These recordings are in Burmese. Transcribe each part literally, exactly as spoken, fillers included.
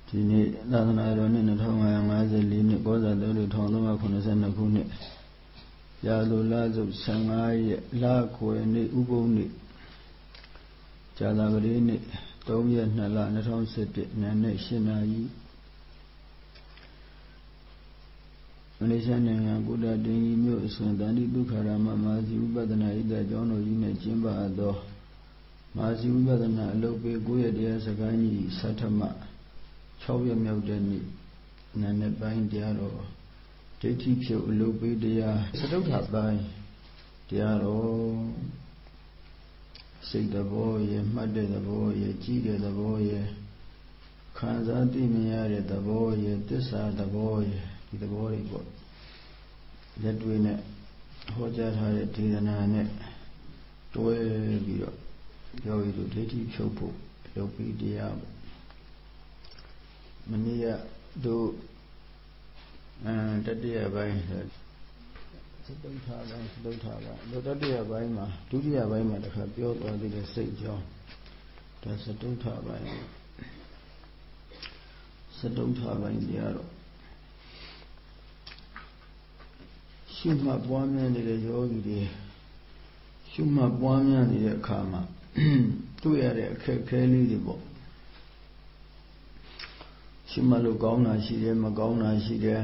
ဒီနေ့သာသနာတော်နှစ်နှစ်ငါး၅၄နှစ်ကောဇာတော်တစ်ထောင်သုံးရာခုနှစ်ဆယ်နှစ်ခုနှစ်ရာသူလစုဆယ်ငါးရက်လခွေနေ့ဥပုသ်နေ့ဇာတာပတိနေ့သုံးရက်နှစ်လ၂၀၁၁နံနက်၈နာရီမလေးရှားနိုင်ငံကုတ္တတင်းကြီးမြို့အစဉ်တန်တိဒုက္ခရမမဟာစီဝိပဿနာဣဒကျောင်းတော်ကြီးနဲ့ကျင်းပသောမဟာစီဝိပဿနာအလုပ်ပေးကိုယ့်ရဲ့တရားစကားကြီးသတ္ထမ၆ရက်မြောက်တဲ့နေ့နာနဲ့ပိုင်းတရားတော်ဒိဋ္ဌိဖြုတ်အလုပ်ပေးတရားစတုထပိုင်းတရားတော်စိတ်သဘောရဲ့မှတ်တဲ့သဘောရဲ့ကြည့်တဲ့သဘောရဲ့ခံစားသိမြင်ရတဲ့သဘောရဲ့သစ္စာသဘောရဲ့ဒီသဘောတွေပေါ့လက်တွေ့နဲ့ဟောကြားထားတဲ့ဒေသနာနဲ့တွဲပြီးတော့ယောဂီတို့ဒိဋ္ဌိဖြုတ်ဖို့အလုပ်ပေးတရားပေါ့မနေ့ကတို့အဲတတိယပိုင်းစတုထပိုင်းစတုထပိုင်းတို့တတိယပိုင်းမှာဒုတိယပိုင်းမှာတခါပြောသွားသေးတယ်စိတ်ကြောင်းဒါစတုထပိုင်းစတုထပိုင်းတရားတော့ရှုမှတ်ပွားများနေတဲ့ယောဂီတွေရှုမှတ်ပွားများနေတဲ့အခါမှာတွေ့ရတဲ့အခက်အခဲလေးတွေပေါ့ရှုမှတ်လို့ကောင်းတာရှိတယ်မကောင်းတာရှိတယ်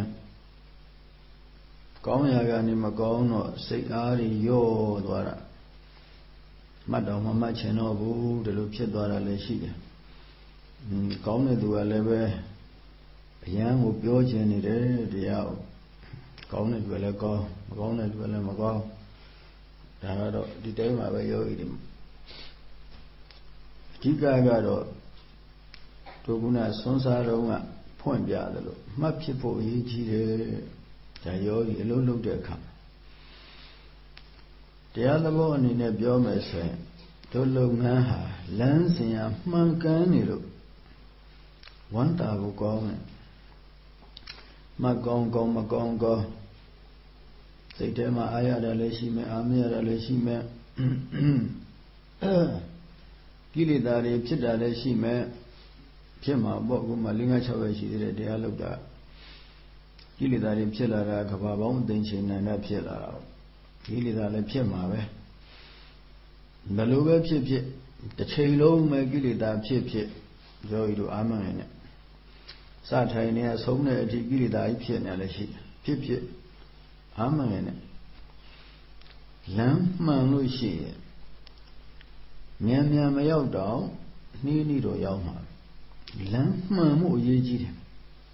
ကောင်းရာကနေမကောင်းတော့စိတ်အားတွေယော့သွားတာမှတ်တော့မမှတ်ချင်တော့ဘူးဒီလိုဖြစ်သွားတာလည်းရှိတယ်။ကောင်းတဲ့သူကလည်းပဲအရန်ကိုပြောချင်နေတယ်တရားကိုကောင်းတဲ့သူကလည်းကောင်းမကောင်းတဲ့သူကလည်းမကောင်းဒါကတော့ဒီတိုင်းမှာပဲယောဂီတွေအဓိကကတော့တို့ကဆွမ်းစားတော့ကဖွင့်ပြတယ်လို့မှတ်ဖြစ်ဖို့အရေးကြီးတယ်ဒါယောဂီအလုံးလုံးတဲ့အခါတရားသဘောအနေနဲ့ပြောမယ်ဆိုရင်တို့လုပ်ငန်းဟာလမ်းစဉ်ရမှန်ကန်နေလို့ဝမ်းသာဖို့ကောင်းတယ်မကောင်းကောင်းမကောင်းကောင်းစိတ်ထဲမှာအားရတာလည်းရှိမယ်အားမရတာလည်းရှိမယ်ကိလေသာတွေဖြစ်တာလည်းရှိမယ်ဖြစ်မှာပေါ့အခုမှ၄၅၆ပဲရှိသေးတယ်တရားလုပ်တာကိလေသာတွေဖြစ်လာတာကဘာပေါင်းသိမ့်ချိန်နန္ဒဖြစ်လာတာကိလေသာလည်းဖြစ်မှာပဲဘယ်လိုပဲဖြစ်ဖြစ်တစ်ချိန်လုံးပဲကိလေသာဖြစ်ဖြစ်ယောဂီတို့အာမငယ်နဲ့စထိုင်နေအဆုံးတဲ့အထိကိလေသာကြီးဖြစ်နေလည်းရှိဖြစ်ဖြစ်အာမငယ်နဲ့လမ်းမှန်လို့ရှိရင်မြန်မြန်မရောက်တော့နှီးနှီးတော့ရောက်မှာလမ်းမှန်မှုအရေးကြီးတယ်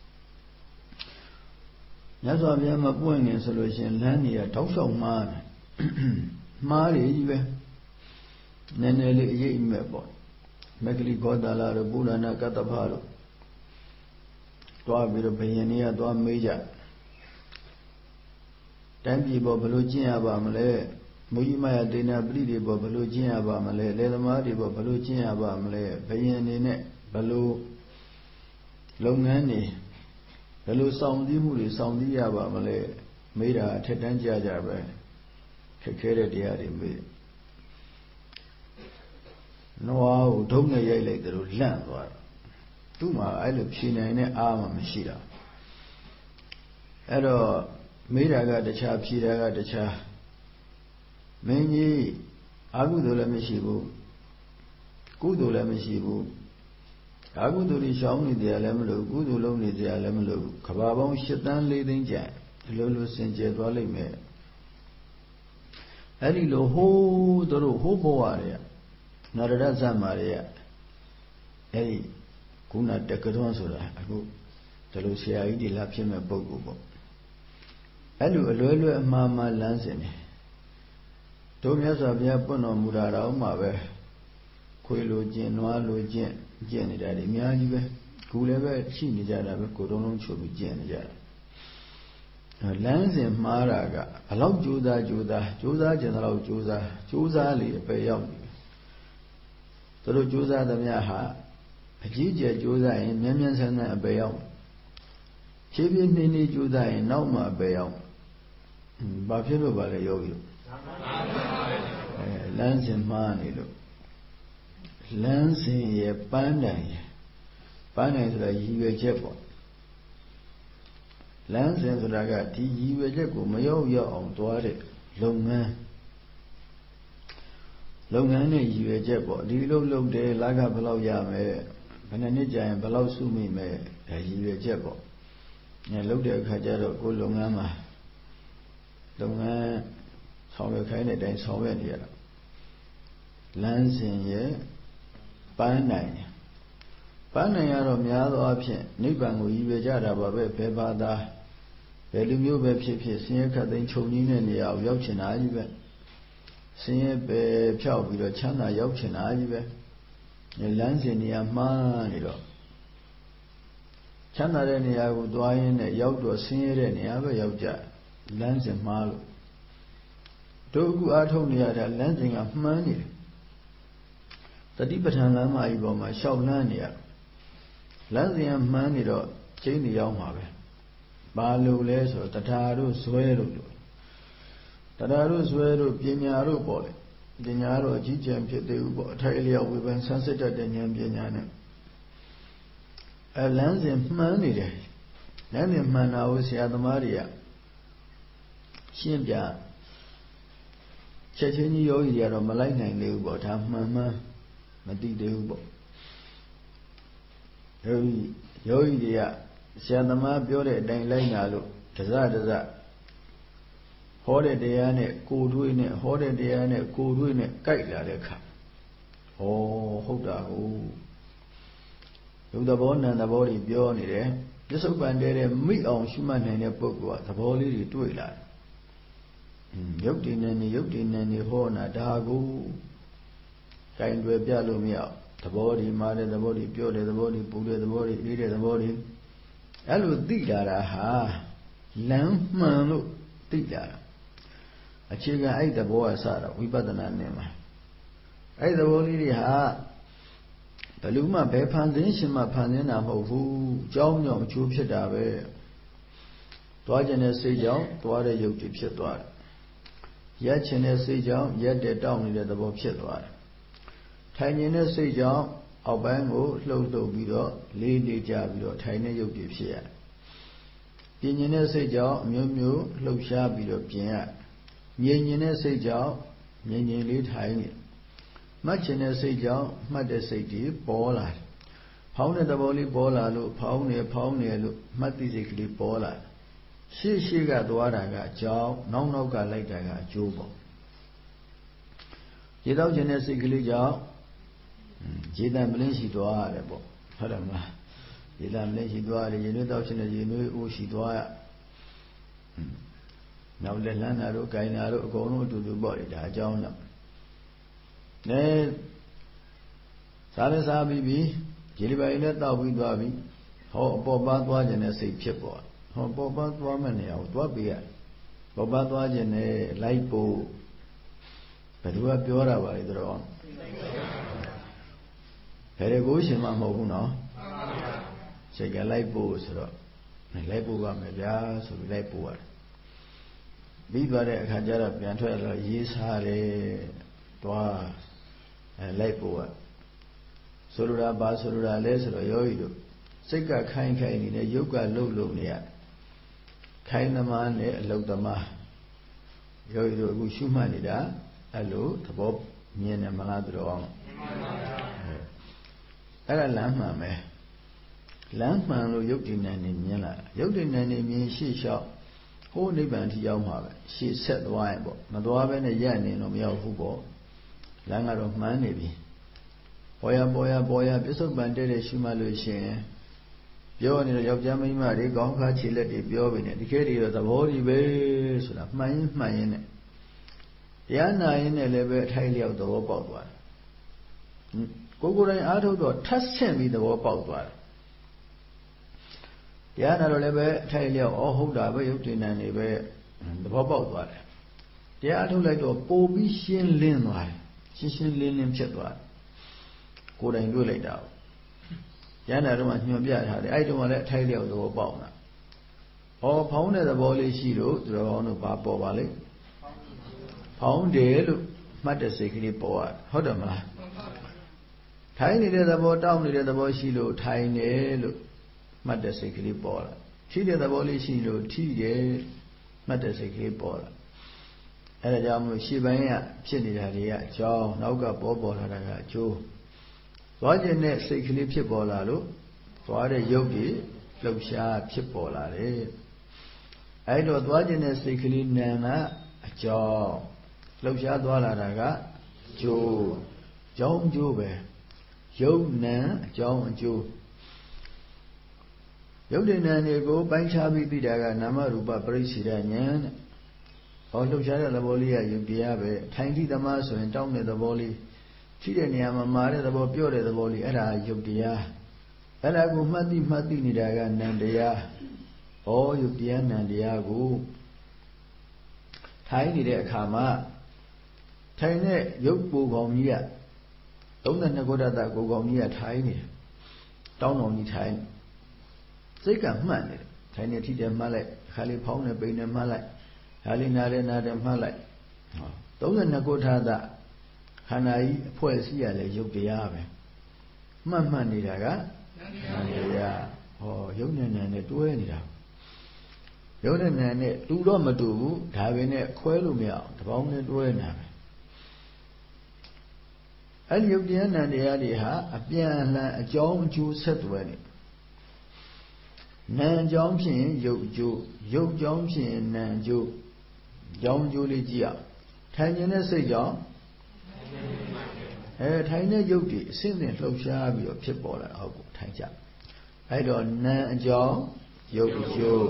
မြတ်စွာဘုရားမပွင့်ခင်ဆိုလို့ရှိရင်လမ်းတွေကတောက်လျှောက်မှားတယ်မှားတယ်ကြီးပဲနည်းနည်းလေးအရေးမဲ့ပေါ့မဂ္ဂလိဂောတာလာတို့ပုရဏကတ္တဖတို့တွားပြီးတော့ဘယင်တွေကတွားမေးကြတိုင်းပြည်ပေါ်ဘယ်လိုကျင့်ရပါမလဲမုကြီးမယဒေနာပရိတွေပေါ်ဘယ်လိုကျင့်ရပါမလဲလယ်သမားတွေပေါ်ဘယ်လိုကျင့်ရပါမလဲဘယင်တွေနဲ့ဘယ်လိုလုပ်ငန်းတွေဘယ်လိုဆောင်စည်းမှုတွေဆောင်စည်းရပါမလဲမေးတာအထက်တန်းကြကြပဲခက်ခဲတဲ့တရားတွေမေးနွားကိုဒုံနဲ့ရိုက်လိုက်တယ်လို့လန့်သွားတယ်သူ့မှာအဲ့လိုဖြေနိုင်တဲ့အားမှမရှိတာအဲ့တော့မေးတာကတခြားဖြေတာကတခြားမင်းကြီးအကုသိုလ်လည်းမရှိဘူးကုသိုလ်လည်းမရှိဘူးအကုသိုလ်တွေရှောင်နေတရားလည်းမလို့ကုသိုလ်လုံးနေတရားလည်းမလို့ကဘာပေါင်း၈တန်း၄သိန်းကျန်အလိုလိုစင်ကြယ်သွားလိမ့်မယ်အဲ့ဒီလိုဟိုးတို့ဟိုးဘဝတွေကနရဒဇတ်မာတွေကအဲ့ဒီခုနတက္ကထွန်းဆိုတာအခုဒီလိုဆရာကြီးတွေလာဖြစ်မဲ့ပုဂ္ဂိုလ်ပေါ့အဲ့လိုအလွယ်လွယ်အမှားမှားလမ်းစဉ်နေတို့မြတ်စွာဘုရားပွင့်တော်မူတာတော့မှပဲခွေလိုကျင့်နွားလိုကျင့်ကျင့်နေတာတွေအများကြီးပဲခုလည်းပဲရှိနေကြတာပဲကိုယ်တုံးလုံးချုပ်ပြီးကျင့်နေကြတာလမ်းစဉ်မှားတာကဘလောက်ကြိုးစားကြိုးစားကြိုးစားကြတဲ့လောက်ကြိုးစားကြိုးစားလေအပေရောက်နေသူတို့ကြိုးစားသမျှဟာအကြီးကျယ်ကြိုးစားရင်မြန်မြန်ဆန်ဆန်အပေရောက်ဖြည်းဖြည်းနှင်းနှင်းကြိုးစားရင်နောက်မှအပေရောက်ဘာဖြစ်လို့ပါလဲယောဂီအဲလမ်းစဉ်မှားနေလို့လမ်းစဉ်ရဲ့ပန်းတိုင်班内ဆိုတာရည်ရွယ်ချက်ပေါ့လမ်းစဉ်ဆိုတာကဒီရည်ရွယ်ချက်ကိုမရောက်ရောက်အောင်သွားတဲ့လုပ်ငန်းလုပ်ငန်းနဲ့ရည်ရွယ်ချက်ပေါ့ဒီလိုလုပ်တယ်လကဘယ်လောက်ရမယ်ဘယ်နှစ်နှစ်ကြာရင်ဘယ်လောက်စုမိမယ်ဒါရည်ရွယ်ချက်ပေါ့အဲလုပ်တဲ့အခါကျတော့ကိုယ်လုပ်ငန်းမှာလုပ်ငန်းဆောင်ရွက်ခိုင်းတဲ့အတိုင်းဆောင်ရွက်နေရတာလမ်းစဉ်ရဲ့ပန်းနိုင်ပန်းနိုင်ရတော့များသောအားဖြင့်နိဗ္ဗာန်ကိုရည်ရွယ်ကြတာပါပဲဘယ်ဘာသာဘယ်လူမျိုးပဲဖြစ်ဖြစ်ဆင်းရဲခတ်သိမ်းချုပ်ငြိမ်းတဲ့နေရာကိုရောက်ချင်တာကြီးပဲဆင်းရဲပဲဖြောက်ပြီးတော့ချမ်းသာရောက်ချင်တာကြီးပဲလမ်းစဉ်နေရာမှားနေတော့ချမ်းသာတဲ့နေရာကိုသွားရင်းနဲ့ရောက်တော့ဆင်းရဲတဲ့နေရာပဲရောက်ကြလမ်းစဉ်မှားလို့တို့အခုအားထုတ်နေရတာလမ်းစဉ်ကမှန်းနေတယ်တတိပဋ္ဌာန်လမ်းမကြီးပေါ်မှာရှောက်လန်းနေရလမ်းစဉ်ကမှန်းနေတော့ကျိန်းနေရောက်မှာပဲဘာလို့လဲဆိုတော့တရားတို့ဇွဲတို့လို့တရားတို့ဇွဲတို့ပညာတို့ပေါ့လေပညာတို့အကြီးကျယ်ဖြစ်သေးဘူးပေါ့အထိုက်အလျောက်ဝေဖန်ဆန်းစစ်တတ်တဲ့ဉာဏ်ပညာနဲ့အဲလမ်းစဉ်မှန်းနေတယ်လမ်းစဉ်မှန်တာကိုဆရာသမားတွေကရှင်းပြချက်ချင်းကြီးယောဂီတွေကတော့မလိုက်နိုင်သေးဘူးပေါ့ဒါမှန်မှန်မသိသေးဘူးပေါ့ယောဂီယောဂီတွေကဆရာသမားပြောတဲ့အတိုင်းလိုက်နာလို့တစတစဟောတဲ့တရားနဲ့ကိုယ်တွေ့နဲ့ဟောတဲ့တရားနဲ့ကိုယ်တွေ့နဲ့ကြိုက်လာတဲ့အခါဩဟုတ်တာဟုတ်ယုတ်သဘောနံသဘောတွေပြောနေတယ်ပြစ္ဆုတ်ပန်တဲတဲ့မိအောင်ရှုမှတ်နိုင်တဲ့ပုဂ္ဂိုလ်ကသဘောလေးတွေတွေ့လာတယ်ယုတ်တည်နေနေယုတ်တည်နေနေဟောနာဒါကိုကြိုင်တွေပြလို့မရသဘောဒီမှာတဲ့သဘောဒီပြောတဲ့သဘောဒီပူတဲ့သဘောဒီအေးတဲ့သဘောဒီအဲ့လိုသိလာတာဟာလမ်းမှန်လို့သိလာတာအခြေခံအဲ့သဘောကစတာဝိပဿနာနဲ့မှာအဲ့သဘောလေးတွေဟာဘယ်လူမှဘယ်ဖန်ဆင်းရှင်မှဖန်ဆင်းတာမဟုတ်ဘူးအကြောင်းကြောင့်အကျိုးဖြစ်တာပဲသွားခြင်းတဲ့စိတ်ကြောင့်သွားတဲ့ယုတ်တိဖြစ်သွားတယ်ရက်ခြင်းတဲ့စိတ်ကြောင့်ရက်တဲ့တောင်းနေတဲ့သဘောဖြစ်သွားတယ်ထိုင်ခြင်းတဲ့စိတ်ကြောင့်အောက်ပိုင်းကိုလှုပ်လှုပ်ပြီးတော့လေးလေးကြပြီးတော့ထိုင်တဲ့ယုတ်တိဖြစ်ရတယ်ပြင်းခြင်းတဲ့စိတ်ကြောင့်အမျိုးမျိုးလှုပ်ရှားပြီးတော့ပြင်ရငြိမ်ခြင်းတဲ့စိတ်ကြောင့်ငြိမ်ငြိမ်လေးထိုင်နေမှတ်ခြင်းတဲ့စိတ်ကြောင့်မှတ်တဲ့စိတ်တွေပေါ်လာတယ်ဖောင်းတဲ့သဘောလေးပေါ်လာလို့ဖောင်းနေဖောင်းနေလို့မှတ်သိစိတ်ကလေးပေါ်လာရှေ့ရှေ့ကသွားတာကအကြောင်းနောက်နောက်ကလိုက်တာကအကျိုးပေါ့ရေတော့ခြင်းတဲ့စိတ်ကလေးကြောင့်ရေတံပလင်းရှိသွားရတယ်ပေါ့ဟုတ်တယ်မလားရေတံပလင်းရှိသွားရတယ်ရေနွေးတော့ခြင်းတဲ့ရေနွေးအိုးရှိသွားရနောက်လက်လန်းတာတို့၊ကိုင်တာတို့အကုန်လုံးအတူတူပေါ့လေဒါအကြောင်းကြောင့်နဲစားလဲစားပြီးပြီရေဒီပိုင်းနဲ့တောက်ပြီးသွားပြီဟောအပေါ်ပါသွားခြင်းနဲ့စိတ်ဖြစ်ပေါ်ဟောပေါ်ပါသွားမဲ့နေရာကိုသွားပေးရပေါ်ပါသွားခြင်းနဲ့လိုက်ဖို့ဘယ်သူကပြောတာပါလဲသူတော်ဘယ်ကိုရှင်မှမဟုတ်ဘူးနော်စိတ်ကလိုက်ဖို့ဆိုတော့လိုက်ဖို့ပါမယ်ဗျာဆိုပြီးလိုက်ဖို့ရတယ်ပြီးသွားတဲ့အခါကျတော့ပြန်ထွက်လာရေးစားတယ်တွားအဲလိုက်ဖို့ကဆိုလိုတာဘာဆိုလိုတာလဲဆိုတော့ယောဂီတို့စိတ်ကခိုင်းခိုင်းနေတဲ့ယုတ်ကလှုပ်လှုပ်နေရခိုင်းသမားနဲ့အလုတ်သမားယောဂီတို့အခုရှုမှတ်နေတာအဲ့လိုသဘောမြင်တယ်မလားသူတော်အောင်အဲ့ဒါလမ်းမှန်ပဲလမ်းမှန်လို့ယုတ်တည်နေနေမြင်လာယုတ်တည်နေနေမြင်ရှေ့လျှောက်ဟိုးနိဗ္ဗာန်ထိရောက်မှာပဲရှေ့ဆက်သွားရင်ပေါ့မသွားဘဲနဲ့ရက်နေတော့မရောက်ဘူးပေါ့လမ်းကတော့မှန်းနေပြီပေါ်ရပေါ်ရပေါ်ရပြစ္ဆုတ်ပန်တဲ့တဲ့ရှုမှတ်လို့ရှိရင်ပြောနေတော့ယောက်ျားမိန်းမတွေကောင်းခါခြေလက်တွေပြောပြီးနေဒီခဲတွေတော့သဘောကြီးပဲဆိုတာမှန်ရင်မှန်ရင်နဲ့တရားနာရင်နဲ့လည်းပဲအထိုက်လျောက်သဘောပေါက်သွားတယ်ကိုယ်ကိုယ်တိုင်အားထုတ်တော့ထပ်ဆင့်ပြီးသဘောပေါက်သွားတယ်တရားနာတော့လည်းပဲအထိုက်လျောက်ဩဟုတ်တာပဲယုတ်တင်နေနေပဲသဘောပေါက်သွားတယ်တရားထုတ်လိုက်တော့ပိုပြီးရှင်းလင်းသွားတယ်ရှင်းရှင်းလင်းလင်းဖြစ်သွားတယ်ကိုယ်တိုင်တွေ့လိုက်တာရဟန္တာတော့မှညွှန်ပြထားတယ်အဲ့တုန်းကလည်းအထိုက်လျောက်သဘောပေါက်တာဩဖောင်းတဲ့သဘောလေးရှိလို့သူတော်ကောင်းတို့ဘာပေါ်ပါလိမ့်ဖောင်းတယ်လို့မှတ်တဲ့စိတ်ကလေးပေါ်ရတယ်ဟုတ်တယ်မလားထိုင်နေတဲ့သဘောတောင်းနေတဲ့သဘောရှိလို့ထိုင်တယ်လို့မှတ်တဲ့စိတ်ကလေးပေါ်လာထိတဲ့သဘောလေးရှိလို့ထိတယ်မှတ်တဲ့စိတ်ကလေးပေါ်လာအဲဒါကြောင့်မို့ရှေ့ပိုင်းကဖြစ်နေတာတွေကအကြောင်းနောက်ကပေါ်ပေါ်လာတာကအကျိုးသွားခြင်းနဲ့စိတ်ကလေးဖြစ်ပေါ်လာလို့သွားတဲ့ရုပ်ကြီးလှုပ်ရှားဖြစ်ပေါ်လာတယ်အဲဒါသွားခြင်းနဲ့စိတ်ကလေးနာကအကြောင်းလှုပ်ရှားသွားလာတာကကျိုးကြောင်းကျိုးပဲရုပ်နာအကြောင်းအကျိုးရုပ်တဏ္ဍာန်တွေကိုပိုင်းခြားပြီးသိတာကနာမရူပပရိစ္ဆေဒဉာဏ်တဲ့ဟောလှုပ်ရှားတဲ့သဘောလေးကယုတ်တရားပဲထိုင်ထိသမားဆိုရင်တောင်းတဲ့သဘောလေးထိတဲ့နေရာမှာမာတဲ့သဘောပြော့တဲ့သဘောလေးအဲ့ဒါယုတ်တရားအဲ့ဒါကိုမှတ်သိမှတ်သိနေတာကနံတရားဟောယုတ်တရားနံတရားကိုထိုင်နေတဲ့အခါမှာထိုင်တဲ့ရုပ်ကိုယ်ကောင်ကြီးကသုံးတဲ့ခုဒ္ဒတကိုယ်ကောင်ကြီးကထိုင်နေတယ်တောင်းတော်ကြီးထိုင်စိတ်ကမှတ်နေတယ်ထိုင်နေထိတယ်မှတ်လိုက်အခါလေးဖောင်းနေပိန်နေမှတ်လိုက်ဒါလေးနားတယ်နားတယ်မှတ်လိုက်ဟောသုံးတဲ့ခုဒ္ဒတခန္ဓာကြီးအဖွဲ့အစည်းရလဲရုပ်တရားပဲမှတ်မှတ်နေတာကနံတရားဟောရုပ်နဲ့နံနဲ့တွဲနေတာရုပ်နဲ့နံနဲ့တူတော့မတူဘူးဒါပဲနဲ့ခွဲလို့မရအောင်တပေါင်းနဲ့တွဲနေတာပဲအဲ့ဒီယုတ်တရားနံတရားတွေဟာအပြန်အလှန်အကြောင်းအကျိုးဆက်သွယ်နေနံအကြောင်းဖြစ်ရင်ယုတ်အကျိုးယုတ်အကြောင်းဖြစ်ရင်နံအကျိုးအကြောင်းအကျိုးလေးကြည့်အောင်ထိုင်ခြင်းနဲ့စိတ်ကြောင့်အဲထိုင်တဲ့ယုတ်တွေအစဉ်စဉ်လှုပ်ရှားပြီးတော့ဖြစ်ပေါ်လာဟုတ်ကိုထိုင်ကြအဲ့တော့နံအကြောင်းယုတ်အကျိုး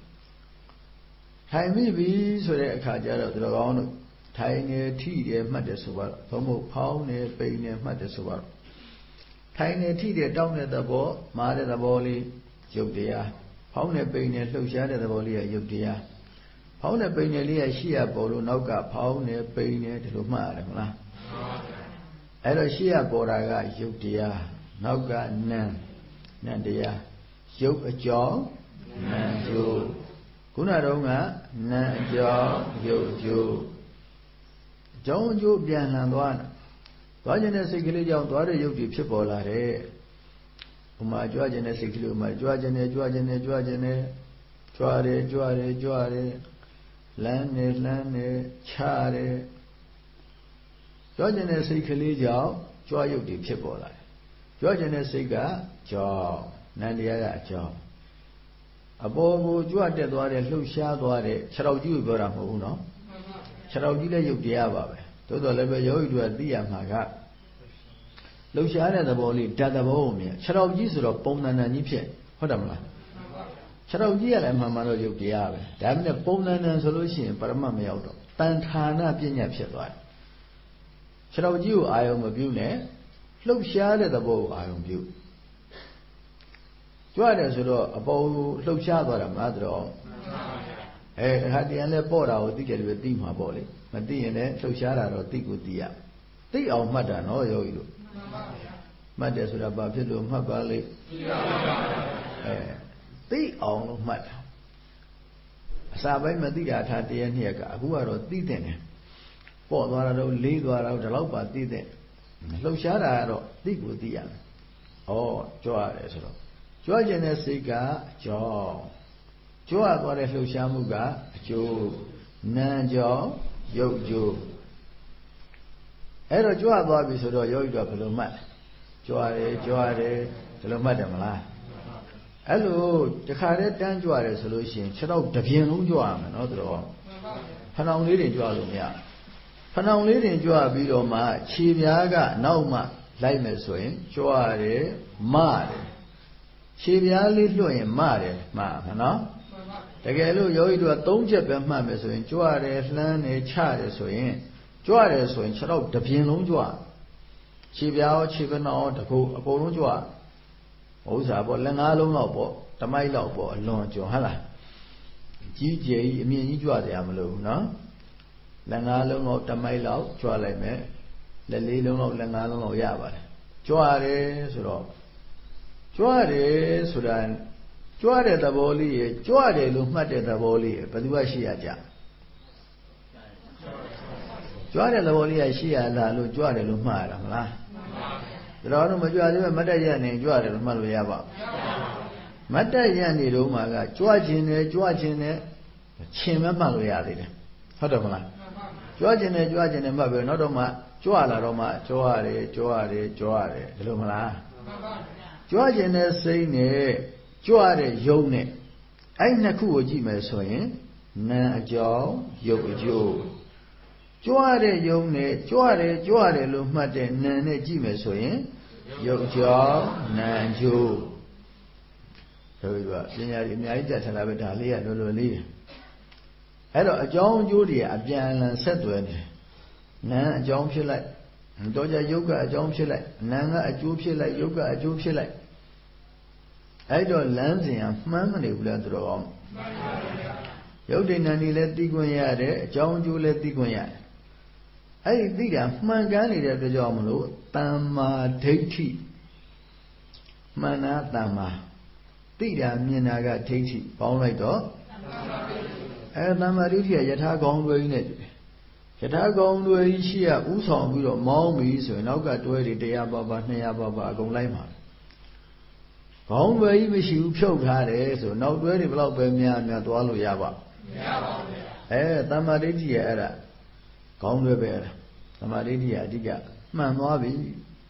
ထိုင်မိပြီဆိုတဲ့အခါကျတော့ဒီလိုကောင်းလို့ထိုင်နေထိတယ်မှတ်တယ်ဆိုတော့ဘုံဘုံဖောင်းနေပိန်နေမှတ်တယ်ဆိုတော့ထိုင်နေထိတယ်တောင်းတဲ့သဘောမာတဲ့သဘောလေးယုတ်တရားဖောင်းနေပိန်နေလှုပ်ရှားတဲ့သဘောလေးကယုတ်တရားဖောင်းနေပိန်နေလေးကရှိရပေါ်လို့နောက်ကဖောင်းနေပိန်နေဒီလိုမှတ်ရတယ်မလားအဲ့တော့ရှိရပေါ်တာကယုတ်တရားနောက်ကနံနံတရားယုတ်အကြောင်းနံကျိုးခုနတုန်းကနံအကြောင်းယုတ်ကျိုးအကြောင်းအကျိုးပြန်လှန်သွားတာသွားခြင်းတဲ့စိတ်ကလေးကြောင့်သွားတဲ့ယုတ်တွေဖြစ်ပေါ်လာတယ်ဥမာကြွခြင်းတဲ့စိတ်ကလေးဥမာကြွခြင်းနဲ့ကြွခြင်းနဲ့ကြွခြင်းနဲ့ကြွတယ်ကြွတယ်ကြွတယ်လမ်းနေလမ်းနေချတယ်ကြွခြင်းတဲ့စိတ်ကလေးကြောင့်ကြွယုတ်တွေဖြစ်ပေါ်လာတယ်ကြွခြင်းတဲ့စိတ်ကကြောင့်နန္တရားကအကြောင်းအပေါ်ကိုကြွတက်သွားတဲ့လှုပ်ရှားသွားတဲ့ခြေထောက်ကြီးကိုပြောတာမဟုတ်ဘူးနော်ခြေထောက်ကြီးလည်းယုတ်တရားပါပဲသို့တော်လည်းပဲယောဂီတို့ကသိရမှာကလှုပ်ရှားတဲ့သဘောလေးဓာတ်သဘောကိုမြင်ခြေထောက်ကြီးဆိုတော့ပုံသဏ္ဍာန်ကြီးဖြစ်ဟုတ်တယ်မလားခြေထောက်ကြီးကလည်းအမှန်မှန်တော့ယုတ်တရားပဲဒါပေမဲ့ပုံသဏ္ဍာန်ဆိုလို့ရှိရင်ပရမတ်မရောက်တော့တန်ဌာနပညာဖြစ်သွားတယ်ခြေထောက်ကြီးကိုအာယုံမပြုနဲ့လှုပ်ရှားတဲ့သဘောကိုအာယုံပြုကြွတယ်ဆိုတော့အပေါ်ကိုလှုပ်ရှားသွားတာမလားတော့အဲဟာတရားလဲပေါ့တာကိုသိတယ်လို့သိမှာပေါ့လေမသိရင်လည်းလှုပ်ရှားတာတော့သိကိုသိရသိအောင်မှတ်တာနော်ယောဂီတို့မှတ်တယ်ဆိုတာဘာဖြစ်လို့မှတ်ပါလိမ့်အဲသိအောင်လို့မှတ်တာအစာပိုင်းမသိတာထားတရားနှစ်ရက်ကအခုကတော့သိတဲ့တယ်ပေါ့သွားတာတော့လေးသွားတာတော့ဒီလောက်ပါသိတဲ့လှုပ်ရှားတာကတော့သိကိုသိရမယ်ဩကြွရတယ်ဆိုတော့ကြွခြင်းတဲ့စိတ်ကကြောင်းကြွသွားတဲ့လှုပ်ရှားမှုကအကျိုးနံကြောင့်ယုတ်ကျိုးအဲ့တော့ကြွသွားပြီဆိုတော့ယောဂီကဘယ်လိုမှတ်ကြွတယ်ကြွတယ်ဒီလိုမှတ်တယ်မလားအဲ့လိုတခါတည်းတန်းကြွတယ်ဆိုလို့ရှိရင်ခြေတော့တစ်ပြင်းလုံးကြွရမယ်နော်တို့တော့ဖဏောင်လေးတွေကြွလို့မရဖဏောင်လေးတွေကြွပြီးတော့မှခြေပြားကနောက်မှလိုက်မယ်ဆိုရင်ကြွတယ်မတယ်ခြေပြားလေးလွှတ်ရင်မတယ်မှတ်မှာနော်တကယ်လို့ယောဂီတို့ကသုံးချက်ပဲမှတ်မယ်ဆိုရင်ကြွတယ်လှမ်းတယ်ချတယ်ဆိုရင်ကြွတယ်ဆိုရင်ခြေတော့တစ်ပြင်းလုံးကြွခြေပြားရောခြေပနှောင်းတကူအကုန်လုံးကြွဥစ္စာပေါ့လက်ငါးလုံးလောက်ပေါ့တမိုက်လောက်ပေါ့အလွန်ကျွံဟုတ်လားကြီးကျယ်ကြီးအမြင့်ကြီးကြွတယ်မလို့နော်လက်ငါးလုံးလောက်တမိုက်လောက်ကြွလိုက်မယ်လက်လေးလုံးလောက်လက်ငါးလုံးလောက်ရပါတယ်ကြွတယ်ဆိုတော့ကြွတယ်ဆိုတာကြွတဲ့သဘောလေးရကြွတယ်လို့မှတ်တဲ့သဘောလေးရဘယ်သူကရှိရကြကြွတဲ့သဘောလေးရရှိရလားလို့ကြွတယ်လို့မှားရတာမလားတော်တို့မကြွသေးပဲမတ်တက်ရနေကြွတယ်လို့မှတ်လို့ရပါမတ်တက်ရနေတော့မှကကြွခြင်းနဲ့ကြွခြင်းနဲ့ချင်းမမှတ်လို့ရသေးတယ်ဟုတ်တယ်မလားကြွခြင်းနဲ့ကြွခြင်းနဲ့မှတ်ပြီးနောက်တော့မှကြွလာတော့မှကြွရတယ်ကြွရတယ်ကြွရတယ်ဒီလိုမလားကြွခြင်းနဲ့စိတ်နဲ့ကြွတဲ့ယုံနဲ့အဲ့နှစ်ခုကိုကြည့်မယ်ဆိုရင်နာအကြောင်းယုတ်အကျိုးကြွတဲ့ယုံနဲ့ကြွတယ်ကြွတယ်လို့မှတ်တဲ့နာနဲ့ကြည့်မယ်ဆိုရင်ယုတ်အကြောင်းနာအကျိုးတို့ကပညာကြီးအများကြီးတက်ထလာပဲဒါလေးကလောလောလေးအဲ့တော့အကြောင်းအကျိုးတွေအပြန်အလှန်ဆက်သွယ်နေနာအကြောင်းဖြစ်လိုက်တော့ကြယုတ်ကအကြောင်းဖြစ်လိုက်နာကအကျိုးဖြစ်လိုက်ယုတ်ကအကျိုးဖြစ်လိုက်အဲ့တော့လမ်းစဉ်ကမှန်းမနေဘူးလားသူတော်ကောင်းယုတ်တိဏ္ဍီလည်းသိခွင့်ရတယ်အကြောင်းအကျိုးလည်းသိခွင့်ရတယ်အဲ့ဒီသိတာမှန်ကန်နေတဲ့အတွက်ကြောင့်မလို့တမ္မာဒိဋ္ဌိမှန်တာတမ္မာသိတာမြင်တာကဒိဋ္ဌိပေါင်းလိုက်တော့အဲတမ္မာဒိဋ္ဌိကယထာကောင်းတွဲကြီးနဲ့ယထာကောင်းတွဲကြီးရှိရဥဆောင်ပြီးတော့မောင်းပြီဆိုရင်နောက်ကတွဲတွေတရားပါပါနှစ်ရာပါပါအကုန်လိုက်ပါကောင်းတွဲကြီးမရှိဘူးဖြုတ်ထားတယ်ဆိုနောက်တွဲတွေဘလောက်ပဲများများသွားလို့ရပါမရပါဘူးဗျာအဲတမ္မာဒိဋ္ဌိရဲ့အဲ့ဒါကောင်းတွဲပဲအဲ့ဒါတမ္မာဒိဋ္ဌိကအဓိကမှန်သွားပြီ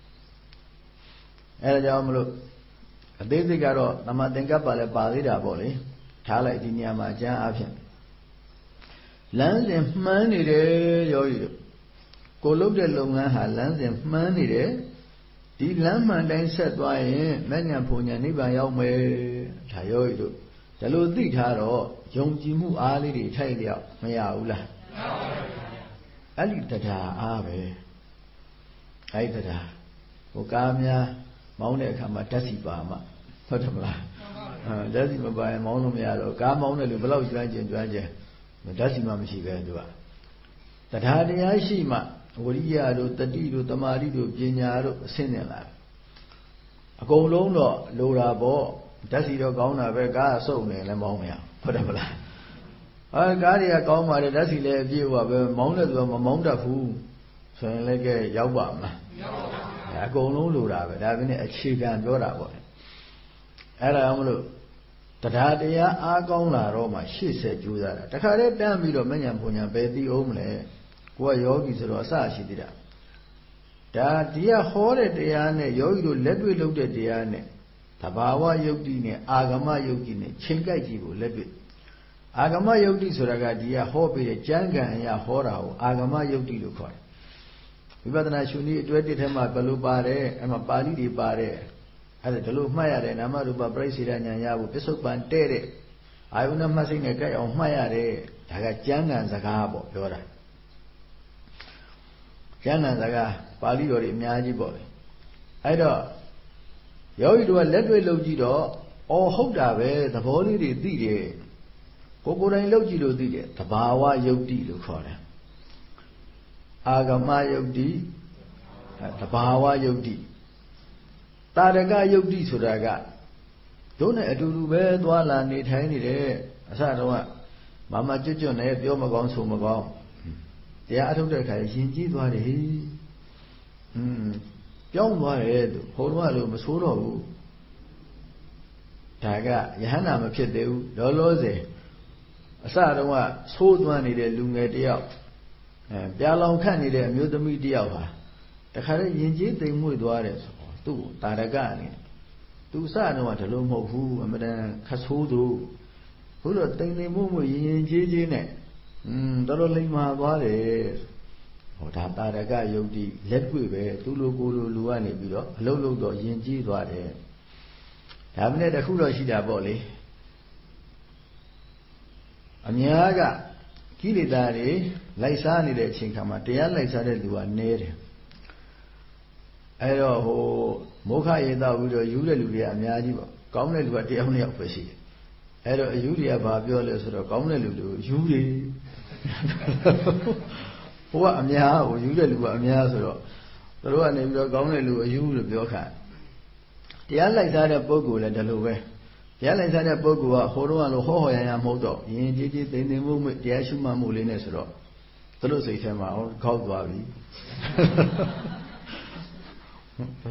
အဲဒါကြောင့်မလို့အသေးစိတ်ကတော့တမ္မာသင်္ကပ္ပလည်းပါသေးတာပေါ့လေထားလိုက်ဒီနေရာမှာအကျမ်းအဖြစ်လမ်းစဉ်မှန်းနေတယ်ရောကြီးကိုလုပ်တဲ့လုပ်ငန်းဟာလမ်းစဉ်မှန်းနေတယ်ဒီလမ်းမှန်တိုင်းဆက်သွားရင်မဉ္ဇဉ်ဘုံညာနိဗ္ဗာန်ရောက်မယ်ဒါရောကြီးတို့ဒါလို့သိထားတော့ယုံကြည်မှုအားလေးတွေထိုက်လျောက်မရဘူးလားမရပါဘူးအဲ့ဒီတရားအားပဲအဲ့ဒီတရားဟိုကားများမောင်းတဲ့အခါမှာဓာတ်စီပါမှဟုတ်တယ်မလားအဲဓာတ်စီမပါရင်မောင်းလို့မရတော့ကားမောင်းတဲ့လူဘယ်လောက်ကျွမ်းကျင်ကျွမ်းကျင်ဓာတ်စီမှမရှိပဲသူကတရားတရားရှိမှဝိရိယတို့တတိတို့တမာတိတို့ပညာတို့အဆင့်နဲ့လာအကုန်လုံးတော့လိုတာပေါ့ဓာတ်စီတော့ကောင်းတာပဲကားအစုံနေလည်းမောင်းမရဟုတ်တယ်မလားအဲကားတွေကကောင်းပါတယ်ဓာတ်စီလည်းအပြည့်ဟောပဲမောင်းတဲ့သူကမမောင်းတတ်ဘူးဆိုရင်လည်းကဲရောက်ပါမလားမရောက်ပါဘူးအကုန်လုံးလိုတာပဲဒါပဲနဲ့အခြေခံပြောတာပေါ့အဲ့ဒါမလို့တရားတရားအားကောင်းလာတော့မှရှေ့ဆက်ကြိုးစားတာတခါတည်းတန်းပြီးတော့မဉ္ဇဉ်ဘုံညာပဲသိအောင်မလဲကိုကယောဂီဆိုတော့အစရှိသေးတာဒါဒီကဟောတဲ့တရားနဲ့ယောဂီတို့လက်တွေ့လုပ်တဲ့တရားနဲ့သဘာဝယုတ်တိနဲ့အာဂမယုတ်တိနဲ့ချိန်ကြိုက်ကြည့်ဖို့လက်တွေ့အာဂမယုတ်တိဆိုတာကဒီကဟောပြီးတဲ့ကျမ်းဂန်အရာဟောတာကိုအာဂမယုတ်တိလို့ခေါ်တယ်ဝိပဿနာရှုနည်းအတွဲတစ်ထဲမှာဘယ်လိုပါတယ်အဲ့မှာပါဠိတွေပါတယ်အဲ့ဒါဒီလိုမှတ်ရတယ်နာမရူပပြိစ္ဆေဒဉာဏ်ရဖို့ပစ္စုပန်တဲ့တဲ့အာယုဏမှတ်စိတ်နဲ့ကြိုက်အောင်မှတ်ရတယ်ဒါကကျမ်းဂန်စကားပေါ့ပြောတာကျမ်းဂန်စကားပါဠိတော်တွေအများကြီးပေါ့လေအဲ့တော့ယောဂီတို့ကလက်တွေ့လုပ်ကြည့်တော့အော်ဟုတ်တာပဲသဘောလေးတွေသိတယ်ကိုကိုယ်တိုင်လုပ်ကြည့်လို့သိတယ်သဘာဝယုတ်တိလို့ခေါ်တယ်အာဂမယုတ်တိသဘာဝယုတ်တိတာရကယုတ်တိဆိုတာကတို့နဲ့အတူတူပဲသွားလာနေထိုင်နေတယ်အစတော့ကမမကျွတ်ကျွတ်နဲ့ပြောမကောင်းဆိုမကောင်းတရားအထုတ်တဲ့ခါရင်ကြီးသွားတယ်อืมပြောင်းသွားတယ်သူဟိုတော့လို့မဆိုးတော့ဘူးဒါကယဟန္တာမဖြစ်သေးဘူးလောလောဆယ်အစတော့ကဆိုးသွမ်းနေတဲ့လူငယ်တယောက်အဲပြာလောင်ခတ်နေတဲ့အမျိုးသမီးတယောက်ဟာတခါတည်းယဉ်ကျေးသိမ်မွေ့သွားတယ်ဆိုတော့သူ့တာရကအနေနဲ့သူစတော့ကဒီလိုမဟုတ်ဘူးအမတန်ခတ်ဆိုးသူဘုလို့တိမ်တိမ်မွေ့မွေ့ယဉ်ယဉ်ကျေးကျေးနဲ့อืมတော်တော်လိမ္မာသွားတယ်ဟောဒါတာရကယုတ်တိလက်တွေ့ပဲသူလိုကိုလိုလူကနေပြီးတော့အလုံးလုံးတော့ယဉ်ကျေးသွားတယ်ဒါမှလည်းတခုတော့ရှိတာပေါ့လေအများကကိလေသာတွေလိုက်စားနေတဲ့အချိန်ခါမှာတရားလိုက်စားတဲ့လူကနည်းတယ်အဲတော့ဟိုမောခရေတောက်ပြီးတော့ယူတဲ့လူတွေကအများကြီးပေါ့ကောင်းတဲ့လူကတယောက်နှစ်ယောက်ပဲရှိတယ်အဲတော့အယူတွေကဘာပြောလဲဆိုတော့ကောင်းတဲ့လူတွေကိုယူတယ်ဟိုကအများဟိုယူတဲ့လူကအများဆိုတော့သူတို့ကနေပြီးတော့ကောင်းတဲ့လူအယူလို့ပြောခါတရားလိုက်စားတဲ့ပုဂ္ဂိုလ်လည်းဒီလိုပဲတရားလိုက်စားတဲ့ပုဂ္ဂိုလ်ကဟိုတော့ကလို့ဟောဟောရရမဟုတ်တော့ယဉ်ကျေးကျေးသိမ့်သိမ့်မှုမှုတရားရှုမှတ်မှုလေးနဲ့ဆိုတော့သူတို့စိတ်ထဲမှာဟောခောက်သွားပြီဟ